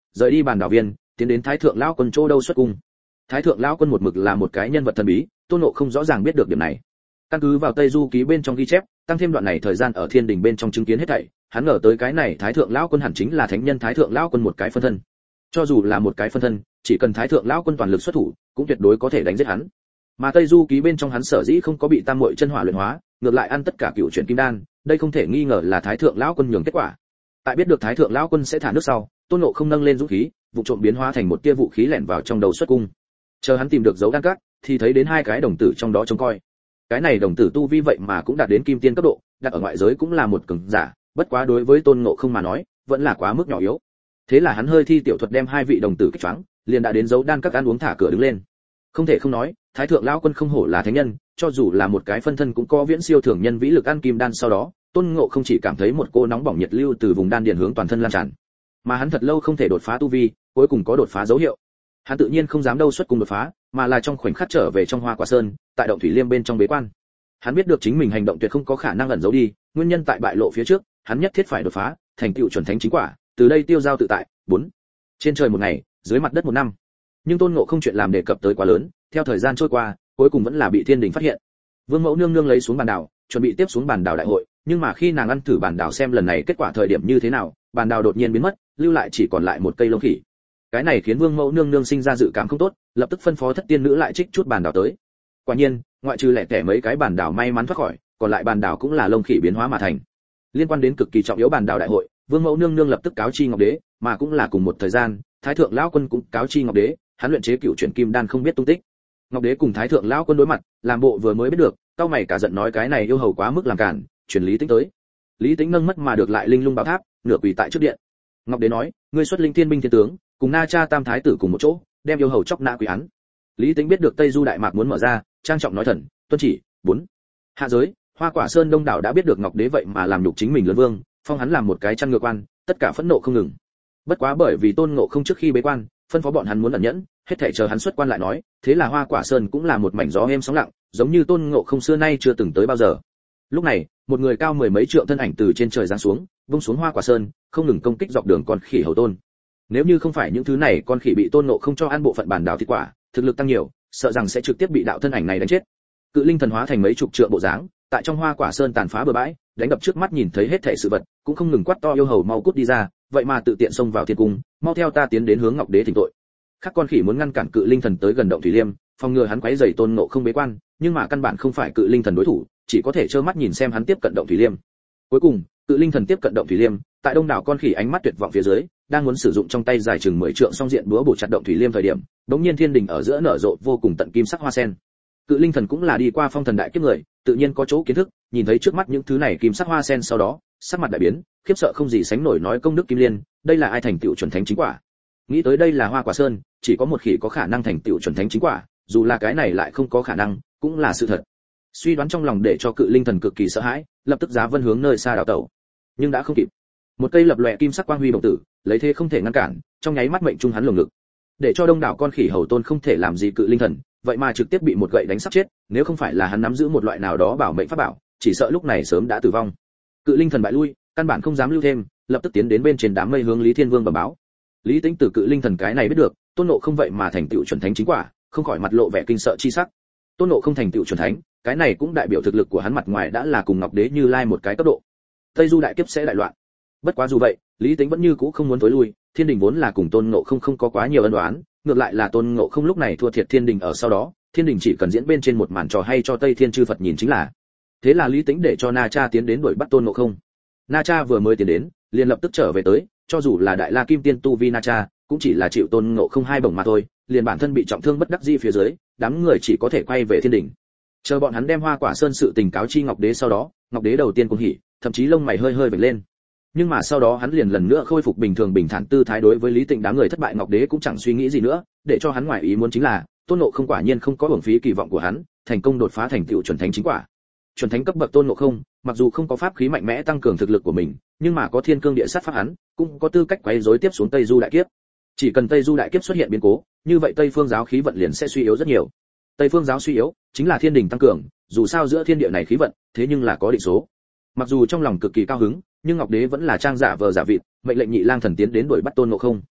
[SPEAKER 1] rời đi bàn đảo viên, tiến đến thái thượng lão quân chỗ đâu xuất cung. Thái thượng lão quân một mực là một cái nhân vật thần bí, Tôn Ngộ không rõ ràng biết được điểm này. Căn cứ vào Tây Du ký bên trong ghi chép, tăng thêm đoạn này thời gian ở thiên đình bên trong chứng kiến hết thảy, hắn ngờ tới cái này thái thượng lão quân hẳn chính là thánh nhân thái thượng lão quân một cái phân thân. Cho dù là một cái phân thân, chỉ cần thái thượng lão quân toàn lực xuất thủ, cũng tuyệt đối có thể đánh giết hắn. Mà Tây Du ký bên trong hắn sở dĩ không có bị tam muội chân hỏa luyện hóa, ngược lại ăn tất cả cựu chuyển kim đan, đây không thể nghi ngờ là thái thượng lão quân nhường kết quả. Tại biết được thái thượng lão quân sẽ thả nước sau, Tôn Ngộ không nâng lên dũng khí, vụ trộm biến hóa thành một tia vũ khí lẻn vào trong đầu xuất cung. Chờ hắn tìm được dấu đan cát, thì thấy đến hai cái đồng tử trong đó trông coi. Cái này đồng tử tu vi vậy mà cũng đạt đến kim tiên cấp độ, đặt ở ngoại giới cũng là một cường giả, bất quá đối với Tôn Ngộ không mà nói, vẫn là quá mức nhỏ yếu. Thế là hắn hơi thi tiểu thuật đem hai vị đồng tử kích choáng, liền đã đến dấu đan các ăn uống thả cửa đứng lên. Không thể không nói, thái thượng lão quân không hổ là thánh nhân, cho dù là một cái phân thân cũng có viễn siêu thường nhân vĩ lực ăn kim đan. Sau đó, Tôn Ngộ không chỉ cảm thấy một cô nóng bỏng nhiệt lưu từ vùng đan điền hướng toàn thân lan tràn, mà hắn thật lâu không thể đột phá tu vi, cuối cùng có đột phá dấu hiệu. Hắn tự nhiên không dám đâu xuất cung đột phá, mà là trong khoảnh khắc trở về trong Hoa Quả Sơn, tại động thủy liêm bên trong bế quan. Hắn biết được chính mình hành động tuyệt không có khả năng ẩn giấu đi, nguyên nhân tại bại lộ phía trước, hắn nhất thiết phải đột phá, thành tựu chuẩn thánh chính quả, từ đây tiêu giao tự tại. Bốn. Trên trời một ngày, dưới mặt đất một năm. Nhưng Tôn Ngộ không chuyện làm đề cập tới quá lớn, theo thời gian trôi qua, cuối cùng vẫn là bị thiên đình phát hiện. Vương Mẫu nương nương lấy xuống bàn đảo, chuẩn bị tiếp xuống bàn đảo đại hội, nhưng mà khi nàng ăn thử bàn đảo xem lần này kết quả thời điểm như thế nào, bàn đảo đột nhiên biến mất, lưu lại chỉ còn lại một cây lông khỉ. Cái này khiến Vương Mẫu nương nương sinh ra dự cảm không tốt, lập tức phân phó thất tiên nữ lại trích chút bàn đảo tới. Quả nhiên, ngoại trừ lẻ tẻ mấy cái bàn đảo may mắn thoát khỏi, còn lại bàn đảo cũng là lông khỉ biến hóa mà thành. Liên quan đến cực kỳ trọng yếu bàn đảo đại hội, Vương Mẫu nương nương lập tức cáo chi Ngọc Đế, mà cũng là cùng một thời gian, Thái thượng lão quân cũng cáo chi Ngọc Đế, hắn luyện chế cựu chuyển kim đan không biết tung tích. Ngọc Đế cùng Thái thượng lão quân đối mặt, làm bộ vừa mới biết được, cao mày cả giận nói cái này yêu hầu quá mức làm cản, truyền Lý Tĩnh tới. Lý Tĩnh nâng mất mà được lại linh lung bảo tháp, nửa quỳ tại trước điện. Ngọc Đế nói, ngươi xuất linh thiên binh thiên tướng, cùng Na Cha tam thái tử cùng một chỗ, đem yêu hầu chọc nã quỷ án. Lý Tĩnh biết được Tây Du đại mạc muốn mở ra, trang trọng nói thần, tuân chỉ. Bốn. Hạ giới, Hoa Quả Sơn đông đảo đã biết được Ngọc Đế vậy mà làm nhục chính mình lớn vương, phong hắn làm một cái chăn ngựa quan, tất cả phẫn nộ không ngừng. Bất quá bởi vì Tôn Ngộ không trước khi bế quan, phân phó bọn hắn muốn ẩn nhẫn, hết thảy chờ hắn xuất quan lại nói, thế là Hoa Quả Sơn cũng là một mảnh gió êm sóng lặng, giống như Tôn Ngộ không xưa nay chưa từng tới bao giờ. Lúc này, một người cao mười mấy trượng thân ảnh từ trên trời giáng xuống, vung xuống Hoa Quả Sơn, không ngừng công kích dọc đường con khỉ hầu tôn. Nếu như không phải những thứ này con khỉ bị Tôn Ngộ không cho ăn bộ phận bản đảo thịt quả, thực lực tăng nhiều, sợ rằng sẽ trực tiếp bị đạo thân ảnh này đánh chết. Cự linh thần hóa thành mấy chục trượng bộ dáng, tại trong Hoa Quả Sơn tàn phá bừa bãi, đánh đập trước mắt nhìn thấy hết thảy sự vật, cũng không ngừng quát to yêu hầu mau cút đi ra, vậy mà tự tiện xông vào thiên cung, mau theo ta tiến đến hướng Ngọc Đế thỉnh tội. Các con khỉ muốn ngăn cản cự linh thần tới gần động thủy liêm, phòng ngừa hắn quấy rầy Tôn Ngộ không bế quan, nhưng mà căn bản không phải cự linh thần đối thủ, chỉ có thể trơ mắt nhìn xem hắn tiếp cận động thủy liêm. Cuối cùng, cự linh thần tiếp cận động thủy liêm, tại đông đảo con khỉ ánh mắt tuyệt vọng phía dưới, đang muốn sử dụng trong tay dài chừng mười trượng song diện búa bổ chặt động thủy liêm thời điểm, bỗng nhiên thiên đình ở giữa nở rộ vô cùng tận kim sắc hoa sen. Cự linh thần cũng là đi qua phong thần đại kiếp người, tự nhiên có chỗ kiến thức, nhìn thấy trước mắt những thứ này kim sắc hoa sen sau đó, sắc mặt đại biến, khiếp sợ không gì sánh nổi nói công đức kim liên, đây là ai thành tựu chuẩn thánh chính quả. Nghĩ tới đây là Hoa Quả Sơn, chỉ có một khỉ có khả năng thành tựu chuẩn thánh chính quả, dù là cái này lại không có khả năng, cũng là sự thật. Suy đoán trong lòng để cho cự linh thần cực kỳ sợ hãi, lập tức giá vân hướng nơi xa đảo tẩu. Nhưng đã không kịp. Một cây lập lòe kim sắc quang huy bổng tử, lấy thế không thể ngăn cản, trong nháy mắt mệnh trung hắn lồng ngực. Để cho đông đảo con khỉ hầu tôn không thể làm gì cự linh thần, vậy mà trực tiếp bị một gậy đánh sắp chết, nếu không phải là hắn nắm giữ một loại nào đó bảo mệnh pháp bảo, chỉ sợ lúc này sớm đã tử vong. Cự linh thần bại lui, căn bản không dám lưu thêm, lập tức tiến đến bên trên đám mây hướng Lý Thiên Vương bẩm báo. Lý Tĩnh từ cự linh thần cái này biết được, Tôn Ngộ không vậy mà thành tựu chuẩn thánh chính quả, không khỏi mặt lộ vẻ kinh sợ chi sắc. Tôn Ngộ không thành tựu chuẩn thánh, cái này cũng đại biểu thực lực của hắn mặt ngoài đã là cùng Ngọc Đế Như Lai một cái cấp độ. Tây Du đại kiếp sẽ đại loạn. Bất quá dù vậy, Lý Tĩnh vẫn như cũ không muốn tối lui, Thiên Đình vốn là cùng Tôn Ngộ không không có quá nhiều ân oán, ngược lại là Tôn Ngộ không lúc này thua thiệt Thiên Đình ở sau đó, Thiên Đình chỉ cần diễn bên trên một màn trò hay cho Tây Thiên chư Phật nhìn chính là. Thế là Lý Tĩnh để cho Na Cha tiến đến đuổi bắt Tôn Ngộ không. Na Cha vừa mới tiến đến, liền lập tức trở về tới, cho dù là đại la kim tiên tu vi Na Cha, cũng chỉ là chịu Tôn Ngộ không hai bổng mà thôi, liền bản thân bị trọng thương bất đắc dĩ phía dưới, đám người chỉ có thể quay về Thiên Đình. Chờ bọn hắn đem Hoa Quả Sơn sự tình cáo chi Ngọc Đế sau đó, Ngọc Đế đầu tiên cũng hỉ, thậm chí lông mày hơi hơi vểnh lên. Nhưng mà sau đó hắn liền lần nữa khôi phục bình thường bình thản tư thái đối với Lý Tịnh đám người thất bại, Ngọc Đế cũng chẳng suy nghĩ gì nữa, để cho hắn ngoài ý muốn chính là, Tôn Ngộ không quả nhiên không có hưởng phí kỳ vọng của hắn, thành công đột phá thành tựu chuẩn thánh chính quả. Chuẩn thánh cấp bậc Tôn Ngộ không, mặc dù không có pháp khí mạnh mẽ tăng cường thực lực của mình, nhưng mà có thiên cương địa sát pháp hắn, cũng có tư cách quấy rối tiếp xuống Tây Du đại kiếp. Chỉ cần Tây Du đại kiếp xuất hiện biến cố, như vậy Tây Phương giáo khí vận liền sẽ suy yếu rất nhiều. Tây Phương giáo suy yếu, chính là Thiên Đình tăng cường, dù sao giữa thiên địa này khí vận, thế nhưng là có định số. Mặc dù trong lòng cực kỳ cao hứng, nhưng Ngọc Đế vẫn là trang giả vờ giả vịt, mệnh lệnh Nhị Lang thần tiến đến đuổi bắt Tôn Ngộ không.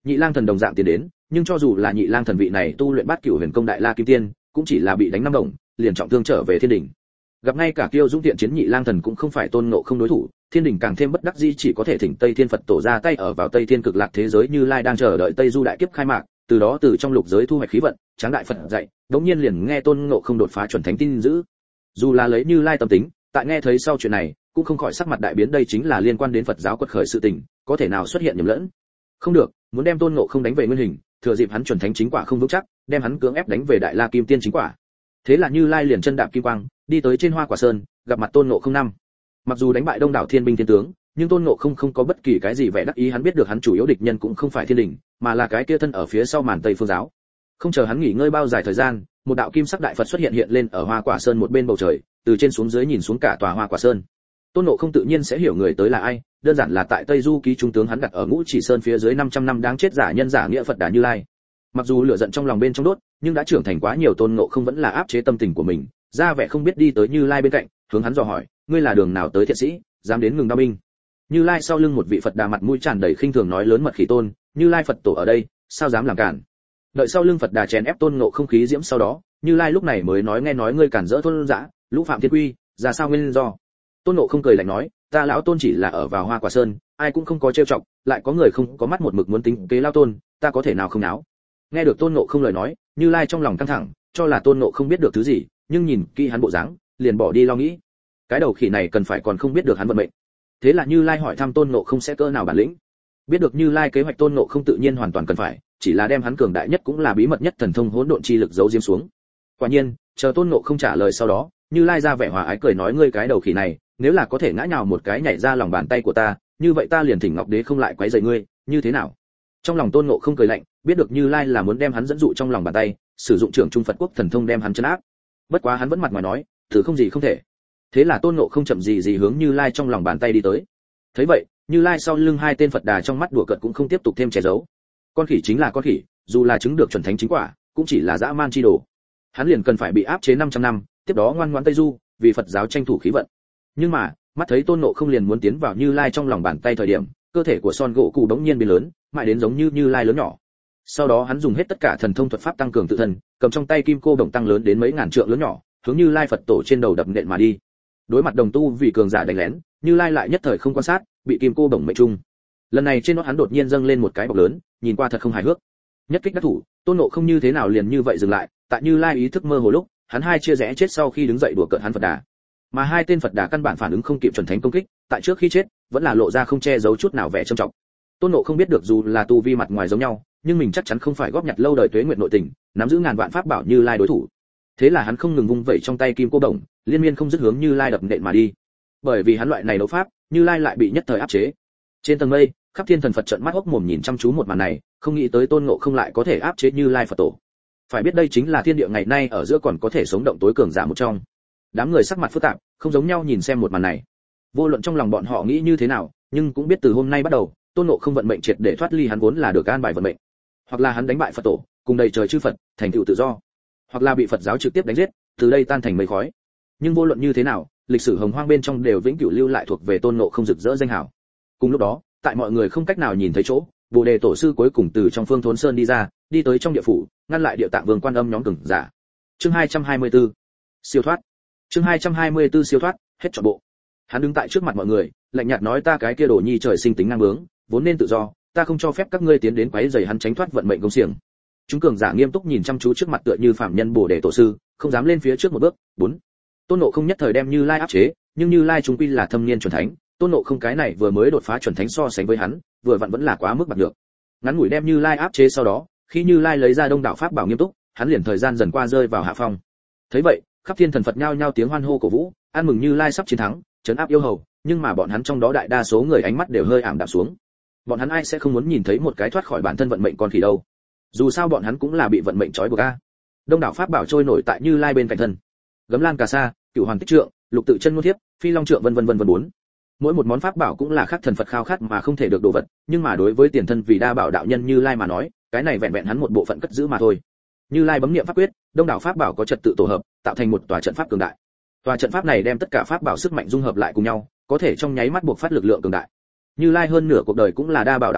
[SPEAKER 1] Nhị Lang Thần đồng dạng tiến đến, nhưng cho dù là Nhị Lang Thần vị này tu luyện Bát Cửu Huyền Công Đại La Kim Tiên, cũng chỉ là bị đánh năm đồng, liền trọng thương trở về thiên đỉnh. Gặp ngay cả Kiêu Dũng Tiện Chiến Nhị Lang Thần cũng không phải Tôn Ngộ Không đối thủ, thiên đỉnh càng thêm bất đắc dĩ chỉ có thể thỉnh Tây Thiên Phật tổ ra tay ở vào Tây Thiên Cực Lạc thế giới Như Lai đang chờ đợi Tây Du đại kiếp khai mạc, từ đó từ trong lục giới thu hoạch khí vận, Tráng Đại Phật dạy, đống nhiên liền nghe Tôn Ngộ Không đột phá chuẩn thánh tin dữ. Dù là lấy Như Lai tâm tính, tại nghe thấy sau chuyện này, cũng không khỏi sắc mặt đại biến, đây chính là liên quan đến Phật giáo quật khởi sự tình, có thể nào xuất hiện nhầm lẫn. Không được, muốn đem Tôn Ngộ Không đánh về nguyên hình, thừa dịp hắn chuẩn thánh chính quả không vững chắc, đem hắn cưỡng ép đánh về Đại La Kim Tiên chính quả. Thế là Như Lai liền chân đạp kim quang, đi tới trên Hoa Quả Sơn, gặp mặt Tôn Ngộ Không năm. Mặc dù đánh bại đông đảo thiên binh thiên tướng, nhưng Tôn Ngộ Không không có bất kỳ cái gì vẻ đắc ý, hắn biết được hắn chủ yếu địch nhân cũng không phải thiên đình, mà là cái kia thân ở phía sau màn Tây Phương giáo. Không chờ hắn nghỉ ngơi bao dài thời gian, một đạo kim sắc đại Phật xuất hiện hiện lên ở Hoa Quả Sơn một bên bầu trời, từ trên xuống dưới nhìn xuống cả tòa Hoa Quả Sơn. Tôn Ngộ Không tự nhiên sẽ hiểu người tới là ai, đơn giản là tại Tây Du ký trung tướng hắn đặt ở Ngũ Chỉ Sơn phía dưới năm trăm năm đáng chết giả nhân giả nghĩa Phật Đà Như Lai. Mặc dù lửa giận trong lòng bên trong đốt, nhưng đã trưởng thành quá nhiều, Tôn Ngộ Không vẫn là áp chế tâm tình của mình, ra vẻ không biết đi tới Như Lai bên cạnh, hướng hắn dò hỏi, ngươi là đường nào tới thiện sĩ, dám đến ngừng đao binh? Như Lai sau lưng một vị Phật Đà mặt mũi tràn đầy khinh thường nói, lớn mật khỉ tôn, Như Lai Phật tổ ở đây, sao dám làm cản? Đợi sau lưng Phật Đà chèn ép Tôn Ngộ Không khí diễm sau đó, Như Lai lúc này mới nói, nghe nói ngươi cản rỡ tôn dã, lũ phạm thiên quy, ra sao nguyên do? Tôn Ngộ Không cười lạnh nói, ta lão Tôn chỉ là ở vào Hoa Quả Sơn, ai cũng không có trêu chọc, lại có người không có mắt một mực muốn tính kế lão Tôn, ta có thể nào không náo? Nghe được Tôn Ngộ Không lời nói, Như Lai trong lòng căng thẳng, cho là Tôn Ngộ Không biết được thứ gì, nhưng nhìn kỹ hắn bộ dáng, liền bỏ đi lo nghĩ. Cái đầu khỉ này cần phải còn không biết được hắn vận mệnh. Thế là Như Lai hỏi thăm Tôn Ngộ Không sẽ cỡ nào bản lĩnh. Biết được Như Lai kế hoạch, Tôn Ngộ Không tự nhiên hoàn toàn cần phải, chỉ là đem hắn cường đại nhất cũng là bí mật nhất thần thông hỗn độn chi lực giấu diếm xuống. Quả nhiên, chờ Tôn Ngộ Không trả lời sau đó, Như Lai ra vẻ hòa ái cười nói, ngươi cái đầu khỉ này, nếu là có thể ngã nhào một cái nhảy ra lòng bàn tay của ta, như vậy ta liền thỉnh Ngọc Đế không lại quấy rầy ngươi, như thế nào? Trong lòng Tôn Ngộ Không cười lạnh, biết được Như Lai là muốn đem hắn dẫn dụ trong lòng bàn tay, sử dụng trưởng trung Phật quốc thần thông đem hắn trấn áp. Bất quá hắn vẫn mặt ngoài nói, thử không gì không thể. Thế là Tôn Ngộ Không chậm gì gì hướng Như Lai trong lòng bàn tay đi tới. Thấy vậy, Như Lai sau lưng hai tên Phật Đà trong mắt đùa cợt cũng không tiếp tục thêm che giấu. Con khỉ chính là con khỉ, dù là chứng được chuẩn thánh chính quả, cũng chỉ là dã man chi đồ. Hắn liền cần phải bị áp chế năm trăm năm, tiếp đó ngoan ngoãn Tây Du, vì Phật giáo tranh thủ khí vận. Nhưng mà, mắt thấy Tôn Ngộ Không liền muốn tiến vào Như Lai trong lòng bàn tay thời điểm, cơ thể của Son Gỗ Cụ đống nhiên biến lớn, mãi đến giống như Như Lai lớn nhỏ. Sau đó hắn dùng hết tất cả thần thông thuật pháp tăng cường tự thân, cầm trong tay kim cô đồng tăng lớn đến mấy ngàn trượng lớn nhỏ, hướng Như Lai Phật tổ trên đầu đập nện mà đi. Đối mặt đồng tu vì cường giả đánh lén, Như Lai lại nhất thời không quan sát, bị kim cô đồng mệnh trung. Lần này trên nó hắn đột nhiên dâng lên một cái bọc lớn, nhìn qua thật không hài hước. Nhất kích đắc thủ, Tôn Ngộ Không như thế nào liền như vậy dừng lại, tại Như Lai ý thức mơ hồ lúc, hắn hai chia rẽ chết sau khi đứng dậy đùa cợt hắn Phật Đà. Mà hai tên Phật Đà căn bản phản ứng không kịp chuẩn thánh công kích, tại trước khi chết, vẫn là lộ ra không che giấu chút nào vẻ trầm trọng. Tôn Ngộ Không biết được dù là tu vi mặt ngoài giống nhau, nhưng mình chắc chắn không phải góp nhặt lâu đời tuế nguyện nội tình, nắm giữ ngàn vạn pháp bảo Như Lai đối thủ. Thế là hắn không ngừng vung vẩy trong tay kim cô đồng, liên miên không dứt hướng Như Lai đập nện mà đi. Bởi vì hắn loại này đấu pháp, Như Lai lại bị nhất thời áp chế. Trên tầng mây, khắp thiên thần Phật trợn mắt hốc mồm nhìn chăm chú một màn này, không nghĩ tới Tôn Ngộ Không lại có thể áp chế Như Lai Phật tổ. Phải biết đây chính là thiên địa ngày nay ở giữa còn có thể sống động tối cường giả một trong. Đám người sắc mặt phức tạp, không giống nhau nhìn xem một màn này. Vô luận trong lòng bọn họ nghĩ như thế nào, nhưng cũng biết từ hôm nay bắt đầu, Tôn Ngộ Không vận mệnh triệt để thoát ly hắn vốn là được an bài vận mệnh. Hoặc là hắn đánh bại Phật tổ, cùng đầy trời chư Phật, thành tựu tự do, hoặc là bị Phật giáo trực tiếp đánh giết, từ đây tan thành mây khói. Nhưng vô luận như thế nào, lịch sử hồng hoang bên trong đều vĩnh cửu lưu lại thuộc về Tôn Ngộ Không rực rỡ danh hào. Cùng lúc đó, tại mọi người không cách nào nhìn thấy chỗ, Bồ Đề tổ sư cuối cùng từ trong Phương Thốn Sơn đi ra, đi tới trong địa phủ, ngăn lại Địa Tạng Vương Quan Âm nhóm cường giả. Chương hai trăm hai mươi tư, siêu thoát. Chương hai trăm hai mươi tư siêu thoát, hết trọn bộ. Hắn đứng tại trước mặt mọi người, lạnh nhạt nói, ta cái kia đồ nhi trời sinh tính ngang bướng, vốn nên tự do, ta không cho phép các ngươi tiến đến quấy rầy hắn tránh thoát vận mệnh công xiềng. Chúng cường giả nghiêm túc nhìn chăm chú trước mặt tựa như phạm nhân Bồ Đề tổ sư, không dám lên phía trước một bước. Bốn. Tôn Ngộ Không nhất thời đem Như Lai áp chế, nhưng Như Lai chúng quy là thâm niên chuẩn thánh, Tôn Ngộ Không cái này vừa mới đột phá chuẩn thánh so sánh với hắn, vừa vặn vẫn là quá mức bạc được. Ngắn ngủi đem Như Lai áp chế sau đó, khi Như Lai lấy ra đông đảo pháp bảo nghiêm túc, hắn liền thời gian dần qua rơi vào hạ phong. Thấy vậy, khắp thiên thần Phật nhao nhao tiếng hoan hô cổ vũ, ăn mừng Như Lai sắp chiến thắng, trấn áp yêu hầu, nhưng mà bọn hắn trong đó đại đa số người ánh mắt đều hơi ảm đạm xuống. Bọn hắn ai sẽ không muốn nhìn thấy một cái thoát khỏi bản thân vận mệnh con khỉ đâu? Dù sao bọn hắn cũng là bị vận mệnh trói buộc a. Đông đảo pháp bảo trôi nổi tại Như Lai bên cạnh thân. Gấm lan cà sa, cửu hoàn tích trượng, lục tự chân ngôn thiếp, phi long trượng vân vân vân vân bốn. Mỗi một món pháp bảo cũng là khác thần Phật khao khát mà không thể được đồ vật, nhưng mà đối với tiền thân vì đa bảo đạo nhân Như Lai mà nói, cái này vẹn vẹn hắn một bộ phận cất giữ mà thôi. Như Lai bấm niệm pháp quyết, đông đảo pháp bảo có trật tự tổ hợp, tạo thành một tòa trận pháp cường đại. Tòa trận pháp này đem tất cả pháp bảo sức mạnh dung hợp lại cùng nhau, có thể trong nháy mắt buộc phát lực lượng cường đại. Như Lai hơn nửa cuộc đời cũng là đa bảo đạo nhân,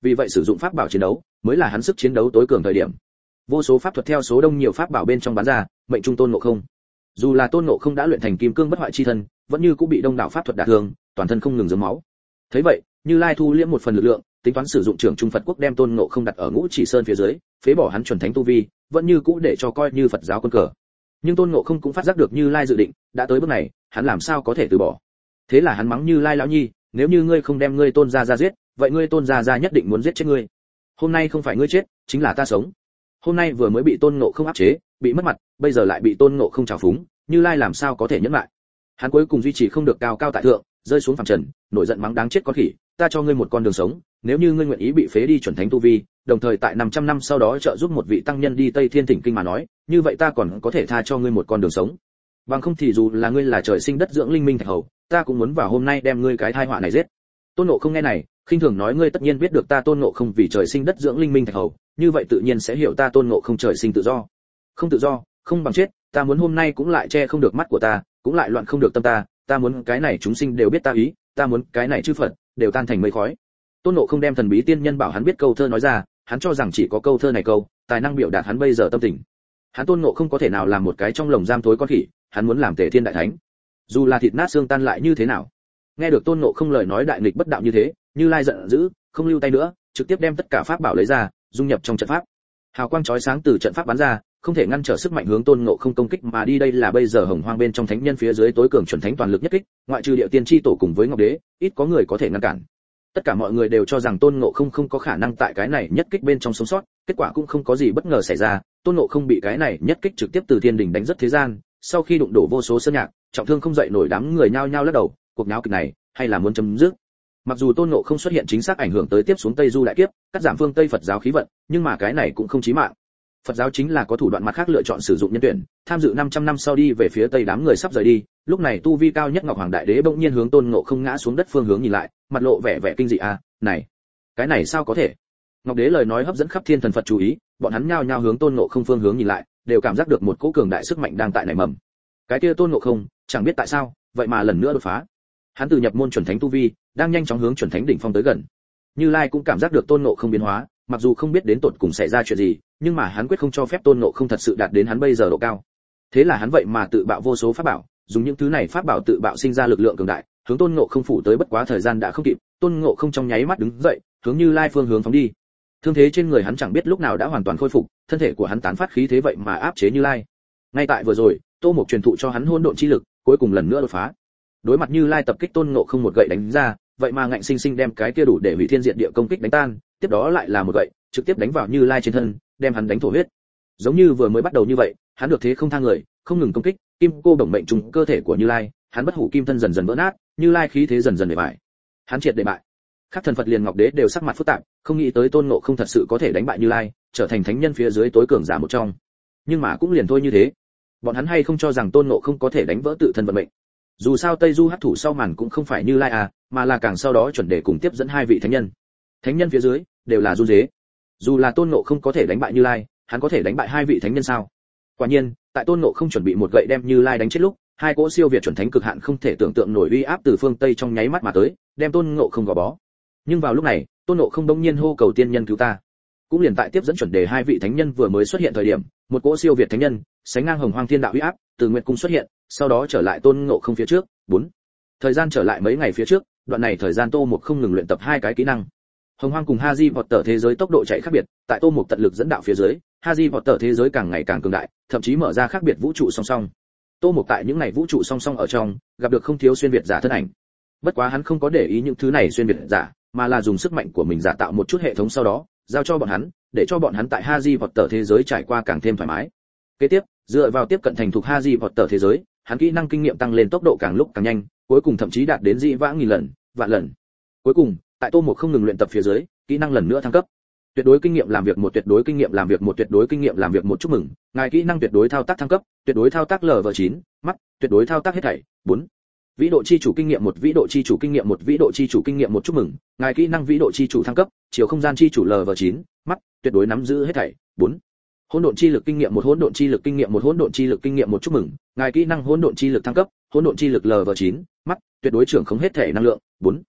[SPEAKER 1] vì vậy sử dụng pháp bảo chiến đấu mới là hắn sức chiến đấu tối cường thời điểm. Vô số pháp thuật theo số đông nhiều pháp bảo bên trong bắn ra, mệnh trung Tôn Ngộ Không. Dù là Tôn Ngộ Không đã luyện thành kim cương bất hoại chi thân, vẫn như cũng bị đông đảo pháp thuật đả thương, toàn thân không ngừng rớm máu. Thấy vậy, Như Lai thu liễm một phần lực lượng, tính toán sử dụng trưởng trung Phật quốc đem Tôn Ngộ Không đặt ở Ngũ Chỉ Sơn phía dưới, phế bỏ hắn chuẩn thánh tu vi, vẫn như cũ để cho coi như Phật giáo quân cờ. Nhưng Tôn Ngộ Không cũng phát giác được Như Lai dự định, đã tới bước này, hắn làm sao có thể từ bỏ. Thế là hắn mắng Như Lai lão nhi, nếu như ngươi không đem ngươi Tôn gia gia giết, vậy ngươi Tôn gia gia nhất định muốn giết chết ngươi. Hôm nay không phải ngươi chết, chính là ta sống. Hôm nay vừa mới bị Tôn Ngộ Không áp chế, bị mất mặt, bây giờ lại bị Tôn Ngộ Không trào phúng, Như Lai làm sao có thể nhẫn lại. Hắn cuối cùng duy trì không được cao cao tại thượng, rơi xuống phàm trần, nổi giận mắng đáng chết con khỉ, ta cho ngươi một con đường sống, nếu như ngươi nguyện ý bị phế đi chuẩn thánh tu vi, đồng thời tại năm trăm năm sau đó trợ giúp một vị tăng nhân đi Tây Thiên Thỉnh Kinh mà nói, như vậy ta còn có thể tha cho ngươi một con đường sống. Bằng không thì dù là ngươi là trời sinh đất dưỡng linh minh thạch hầu, ta cũng muốn vào hôm nay đem ngươi cái tai họa này giết. Tôn Ngộ Không nghe này, khinh thường nói ngươi tất nhiên biết được ta Tôn Ngộ Không vì trời sinh đất dưỡng linh minh thạch hầu, như vậy tự nhiên sẽ hiểu ta Tôn Ngộ Không trời sinh tự do. Không tự do, không bằng chết, ta muốn hôm nay cũng lại che không được mắt của ta, cũng lại loạn không được tâm ta, ta muốn cái này chúng sinh đều biết ta ý, ta muốn cái này chư Phật đều tan thành mây khói. Tôn Ngộ Không đem thần bí tiên nhân bảo hắn biết câu thơ nói ra, hắn cho rằng chỉ có câu thơ này câu, tài năng biểu đạt hắn bây giờ tâm tình. Hắn Tôn Ngộ Không có thể nào làm một cái trong lồng giam tối con khỉ, hắn muốn làm Tề Thiên đại thánh. Dù là thịt nát xương tan lại như thế nào. Nghe được Tôn Ngộ Không lời nói đại nghịch bất đạo như thế, Như Lai giận dữ, không lưu tay nữa, trực tiếp đem tất cả pháp bảo lấy ra, dung nhập trong trận pháp. Hào quang chói sáng từ trận pháp bắn ra, không thể ngăn trở sức mạnh hướng Tôn Ngộ Không công kích mà đi, đây là bây giờ Hồng Hoang bên trong thánh nhân phía dưới tối cường chuẩn thánh toàn lực nhất kích, ngoại trừ Địa Tiên chi tổ cùng với Ngọc Đế, ít có người có thể ngăn cản. Tất cả mọi người đều cho rằng Tôn Ngộ Không không có khả năng tại cái này nhất kích bên trong sống sót, kết quả cũng không có gì bất ngờ xảy ra, Tôn Ngộ Không bị cái này nhất kích trực tiếp từ thiên đỉnh đánh rất thế gian, sau khi đụng đổ vô số sơn nhạc, trọng thương không dậy nổi, đám người nhao nhao lắc đầu, cuộc náo kịch này hay là muốn chấm dứt. Mặc dù Tôn Ngộ Không xuất hiện chính xác ảnh hưởng tới tiếp xuống Tây Du đại kiếp, cắt giảm phương Tây Phật giáo khí vận, nhưng mà cái này cũng không chí mạng. Phật giáo chính là có thủ đoạn mặt khác lựa chọn sử dụng nhân tuyển, tham dự năm trăm năm sau đi về phía Tây, đám người sắp rời đi, lúc này tu vi cao nhất Ngọc Hoàng Đại Đế bỗng nhiên hướng Tôn Ngộ Không ngã xuống đất phương hướng nhìn lại, mặt lộ vẻ vẻ kinh dị a, à, này, cái này sao có thể? Ngọc Đế lời nói hấp dẫn khắp thiên thần Phật chú ý, bọn hắn nhao nhao hướng Tôn Ngộ Không phương hướng nhìn lại, đều cảm giác được một cỗ cường đại sức mạnh đang tại nảy mầm. Cái kia Tôn Ngộ Không, chẳng biết tại sao, vậy mà lần nữa đột phá. Hắn từ nhập môn chuẩn thánh tu vi, đang nhanh chóng hướng chuẩn thánh đỉnh phong tới gần. Như Lai cũng cảm giác được Tôn Ngộ Không biến hóa, mặc dù không biết đến tột cùng xảy ra chuyện gì, nhưng mà hắn quyết không cho phép Tôn Ngộ Không thật sự đạt đến hắn bây giờ độ cao. Thế là hắn vậy mà tự bạo vô số pháp bảo, dùng những thứ này pháp bảo tự bạo sinh ra lực lượng cường đại, hướng Tôn Ngộ Không phủ tới, bất quá thời gian đã không kịp, Tôn Ngộ Không trong nháy mắt đứng dậy, hướng Như Lai phương hướng phóng đi. Thương thế trên người hắn chẳng biết lúc nào đã hoàn toàn khôi phục, thân thể của hắn tán phát khí thế vậy mà áp chế Như Lai. Ngay tại vừa rồi, Tô Mộc truyền thụ cho hắn hỗn độn chi lực, cuối cùng lần nữa đột phá. Đối mặt Như Lai tập kích, Tôn Ngộ Không một gậy đánh ra, vậy mà ngạnh sinh sinh đem cái kia đủ để hủy thiên diệt địa công kích đánh tan, tiếp đó lại là một gậy, trực tiếp đánh vào Như Lai trên thân, đem hắn đánh thổ huyết. Giống như vừa mới bắt đầu như vậy, hắn được thế không tha người, không ngừng công kích, kim cô đồng mệnh trùng cơ thể của Như Lai, hắn bất hủ kim thân dần dần vỡ nát, Như Lai khí thế dần dần bại bại. Hắn triệt để bại. Các thần Phật liền Ngọc Đế đều sắc mặt phức tạp, không nghĩ tới Tôn Ngộ Không thật sự có thể đánh bại Như Lai, trở thành thánh nhân phía dưới tối cường giả một trong. Nhưng mà cũng liền thôi như thế. Bọn hắn hay không cho rằng Tôn Ngộ Không có thể đánh vỡ tự thân vận mệnh. Dù sao Tây Du hắc thủ sau màn cũng không phải Như Lai à, mà là càng sau đó chuẩn đề cùng tiếp dẫn hai vị thánh nhân. Thánh nhân phía dưới đều là run rế. Dù là Tôn Ngộ Không có thể đánh bại Như Lai, hắn có thể đánh bại hai vị thánh nhân sao? Quả nhiên, tại Tôn Ngộ Không chuẩn bị một gậy đem Như Lai đánh chết lúc, hai cỗ siêu việt chuẩn thánh cực hạn không thể tưởng tượng nổi uy áp từ phương Tây trong nháy mắt mà tới, đem Tôn Ngộ Không gò bó. Nhưng vào lúc này, Tôn Ngộ Không bỗng nhiên hô cầu tiên nhân cứu ta. Cũng liền tại tiếp dẫn chuẩn đề hai vị thánh nhân vừa mới xuất hiện thời điểm, một cỗ siêu việt thánh nhân, sánh ngang hồng hoang thiên đạo uy áp, từ Nguyệt Cung xuất hiện, sau đó trở lại Tôn Ngộ Không phía trước. bốn Thời gian trở lại mấy ngày phía trước, đoạn này thời gian Tô Mục không ngừng luyện tập hai cái kỹ năng. Hồng Hoang cùng Haji vọt tở thế giới tốc độ chạy khác biệt, tại Tô Mục tận lực dẫn đạo phía dưới, Haji vọt tở thế giới càng ngày càng cường đại, thậm chí mở ra khác biệt vũ trụ song song. Tô Mục tại những này vũ trụ song song ở trong, gặp được không thiếu xuyên việt giả thân ảnh. Bất quá hắn không có để ý những thứ này xuyên việt giả, mà là dùng sức mạnh của mình giả tạo một chút hệ thống, sau đó giao cho bọn hắn, để cho bọn hắn tại Haji vọt tở thế giới trải qua càng thêm thoải mái. Kế tiếp, dựa vào tiếp cận thành thục Haji vọt tở thế giới, hắn kỹ năng kinh nghiệm tăng lên tốc độ càng lúc càng nhanh, cuối cùng thậm chí đạt đến dị vãng nghìn lần, vạn lần. Cuối cùng, tại Tô Mục không ngừng luyện tập phía dưới, kỹ năng lần nữa thăng cấp. Tuyệt đối kinh nghiệm làm việc một, tuyệt đối kinh nghiệm làm việc một, tuyệt đối kinh nghiệm làm việc một, chúc mừng, ngài kỹ năng tuyệt đối thao tác thăng cấp, tuyệt đối thao tác lv chín, mắt, tuyệt đối thao tác hết thảy, bốn Vĩ độ chi chủ kinh nghiệm một, vĩ độ chi chủ kinh nghiệm một, vĩ độ chi chủ kinh nghiệm một, chúc mừng, ngài kỹ năng vĩ độ chi chủ thăng cấp, chiều không gian chi chủ lv chín, mắt, tuyệt đối nắm giữ hết thảy, bốn Hỗn độn chi lực kinh nghiệm một, hỗn độn chi lực kinh nghiệm một, hỗn độn chi lực kinh nghiệm một, chúc mừng, ngài kỹ năng hỗn độn chi lực thăng cấp, hỗn độn chi lực lv chín, mắt, tuyệt đối trưởng không hết thể năng lượng, bốn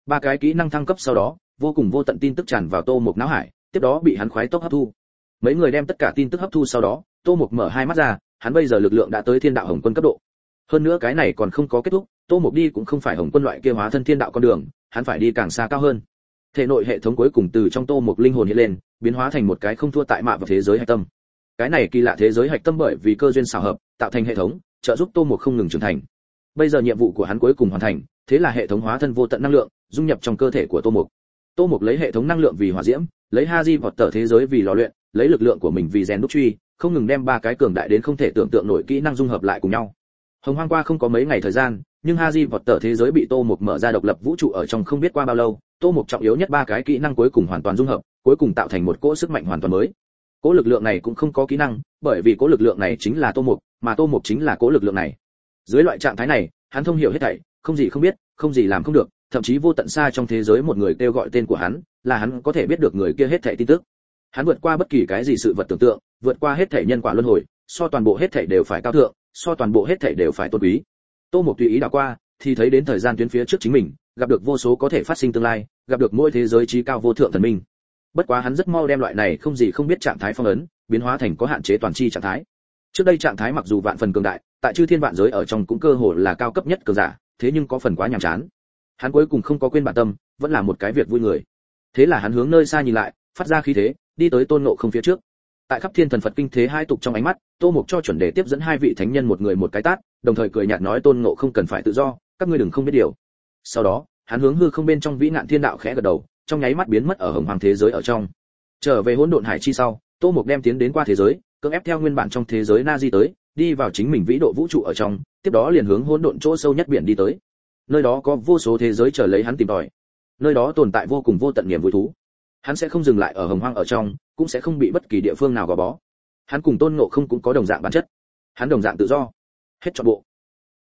[SPEAKER 1] ba cái kỹ năng thăng cấp sau đó, vô cùng vô tận tin tức tràn vào Tô Mục não hải, tiếp đó bị hắn khoái tốc hấp thu. Mấy người đem tất cả tin tức hấp thu sau đó, Tô Mục mở hai mắt ra, hắn bây giờ lực lượng đã tới Thiên Đạo Hồng Quân cấp độ. Hơn nữa cái này còn không có kết thúc, Tô Mục đi cũng không phải Hồng Quân loại kia hóa thân thiên đạo con đường, hắn phải đi càng xa cao hơn. Thể nội hệ thống cuối cùng từ trong Tô Mục linh hồn hiện lên, biến hóa thành một cái không thua tại mạ và thế giới hạch tâm. Cái này kỳ lạ thế giới hạch tâm bởi vì cơ duyên xảo hợp, tạo thành hệ thống, trợ giúp Tô Mục không ngừng trưởng thành. Bây giờ nhiệm vụ của hắn cuối cùng hoàn thành, thế là hệ thống hóa thân vô tận năng lượng, dung nhập trong cơ thể của Tô Mục. Tô Mục lấy hệ thống năng lượng vì hỏa diễm, lấy Haji vọt tở thế giới vì lò luyện, lấy lực lượng của mình vì rèn đúc truy, không ngừng đem ba cái cường đại đến không thể tưởng tượng nổi kỹ năng dung hợp lại cùng nhau. Hồng Hoang qua không có mấy ngày thời gian, nhưng Haji vọt tở thế giới bị Tô Mục mở ra độc lập vũ trụ ở trong không biết qua bao lâu, Tô Mục trọng yếu nhất ba cái kỹ năng cuối cùng hoàn toàn dung hợp, cuối cùng tạo thành một cỗ sức mạnh hoàn toàn mới. Cỗ lực lượng này cũng không có kỹ năng, bởi vì cỗ lực lượng này chính là Tô Mục, mà Tô Mục chính là cỗ lực lượng này. Dưới loại trạng thái này, hắn thông hiểu hết thảy, không gì không biết, không gì làm không được, thậm chí vô tận xa trong thế giới một người kêu gọi tên của hắn, là hắn có thể biết được người kia hết thảy tin tức. Hắn vượt qua bất kỳ cái gì sự vật tưởng tượng, vượt qua hết thảy nhân quả luân hồi, so toàn bộ hết thảy đều phải cao thượng, so toàn bộ hết thảy đều phải tôn quý. Tô Mục tùy ý đảo qua, thì thấy đến thời gian tuyến phía trước chính mình, gặp được vô số có thể phát sinh tương lai, gặp được mỗi thế giới trí cao vô thượng thần minh. Bất quá hắn rất mau đem loại này không gì không biết trạng thái phong ấn, biến hóa thành có hạn chế toàn chi trạng thái. Trước đây trạng thái mặc dù vạn phần cường đại, tại chư thiên vạn giới ở trong cũng cơ hồ là cao cấp nhất cường giả, thế nhưng có phần quá nhàm chán. Hắn cuối cùng không có quên bản tâm, vẫn là một cái việc vui người. Thế là hắn hướng nơi xa nhìn lại, phát ra khí thế, đi tới Tôn Ngộ Không phía trước. Tại khắp thiên thần Phật kinh thế hai tục trong ánh mắt, Tô Mục cho chuẩn đề tiếp dẫn hai vị thánh nhân một người một cái tát, đồng thời cười nhạt nói Tôn Ngộ Không cần phải tự do, các ngươi đừng không biết điều. Sau đó, hắn hướng hư không bên trong vĩ nạn thiên đạo khẽ gật đầu, trong nháy mắt biến mất ở hồng hoàng thế giới ở trong. Trở về hỗn độn hải chi sau, Tô Mục đem tiến đến qua thế giới, cưỡng ép theo nguyên bản trong thế giới Na Di tới, đi vào chính mình vĩ độ vũ trụ ở trong, tiếp đó liền hướng hỗn độn chỗ sâu nhất biển đi tới. Nơi đó có vô số thế giới chờ lấy hắn tìm tòi. Nơi đó tồn tại vô cùng vô tận niềm vui thú. Hắn sẽ không dừng lại ở hồng hoang ở trong, cũng sẽ không bị bất kỳ địa phương nào gò bó. Hắn cùng Tôn Ngộ Không cũng có đồng dạng bản chất. Hắn đồng dạng tự do. Hết trọn bộ.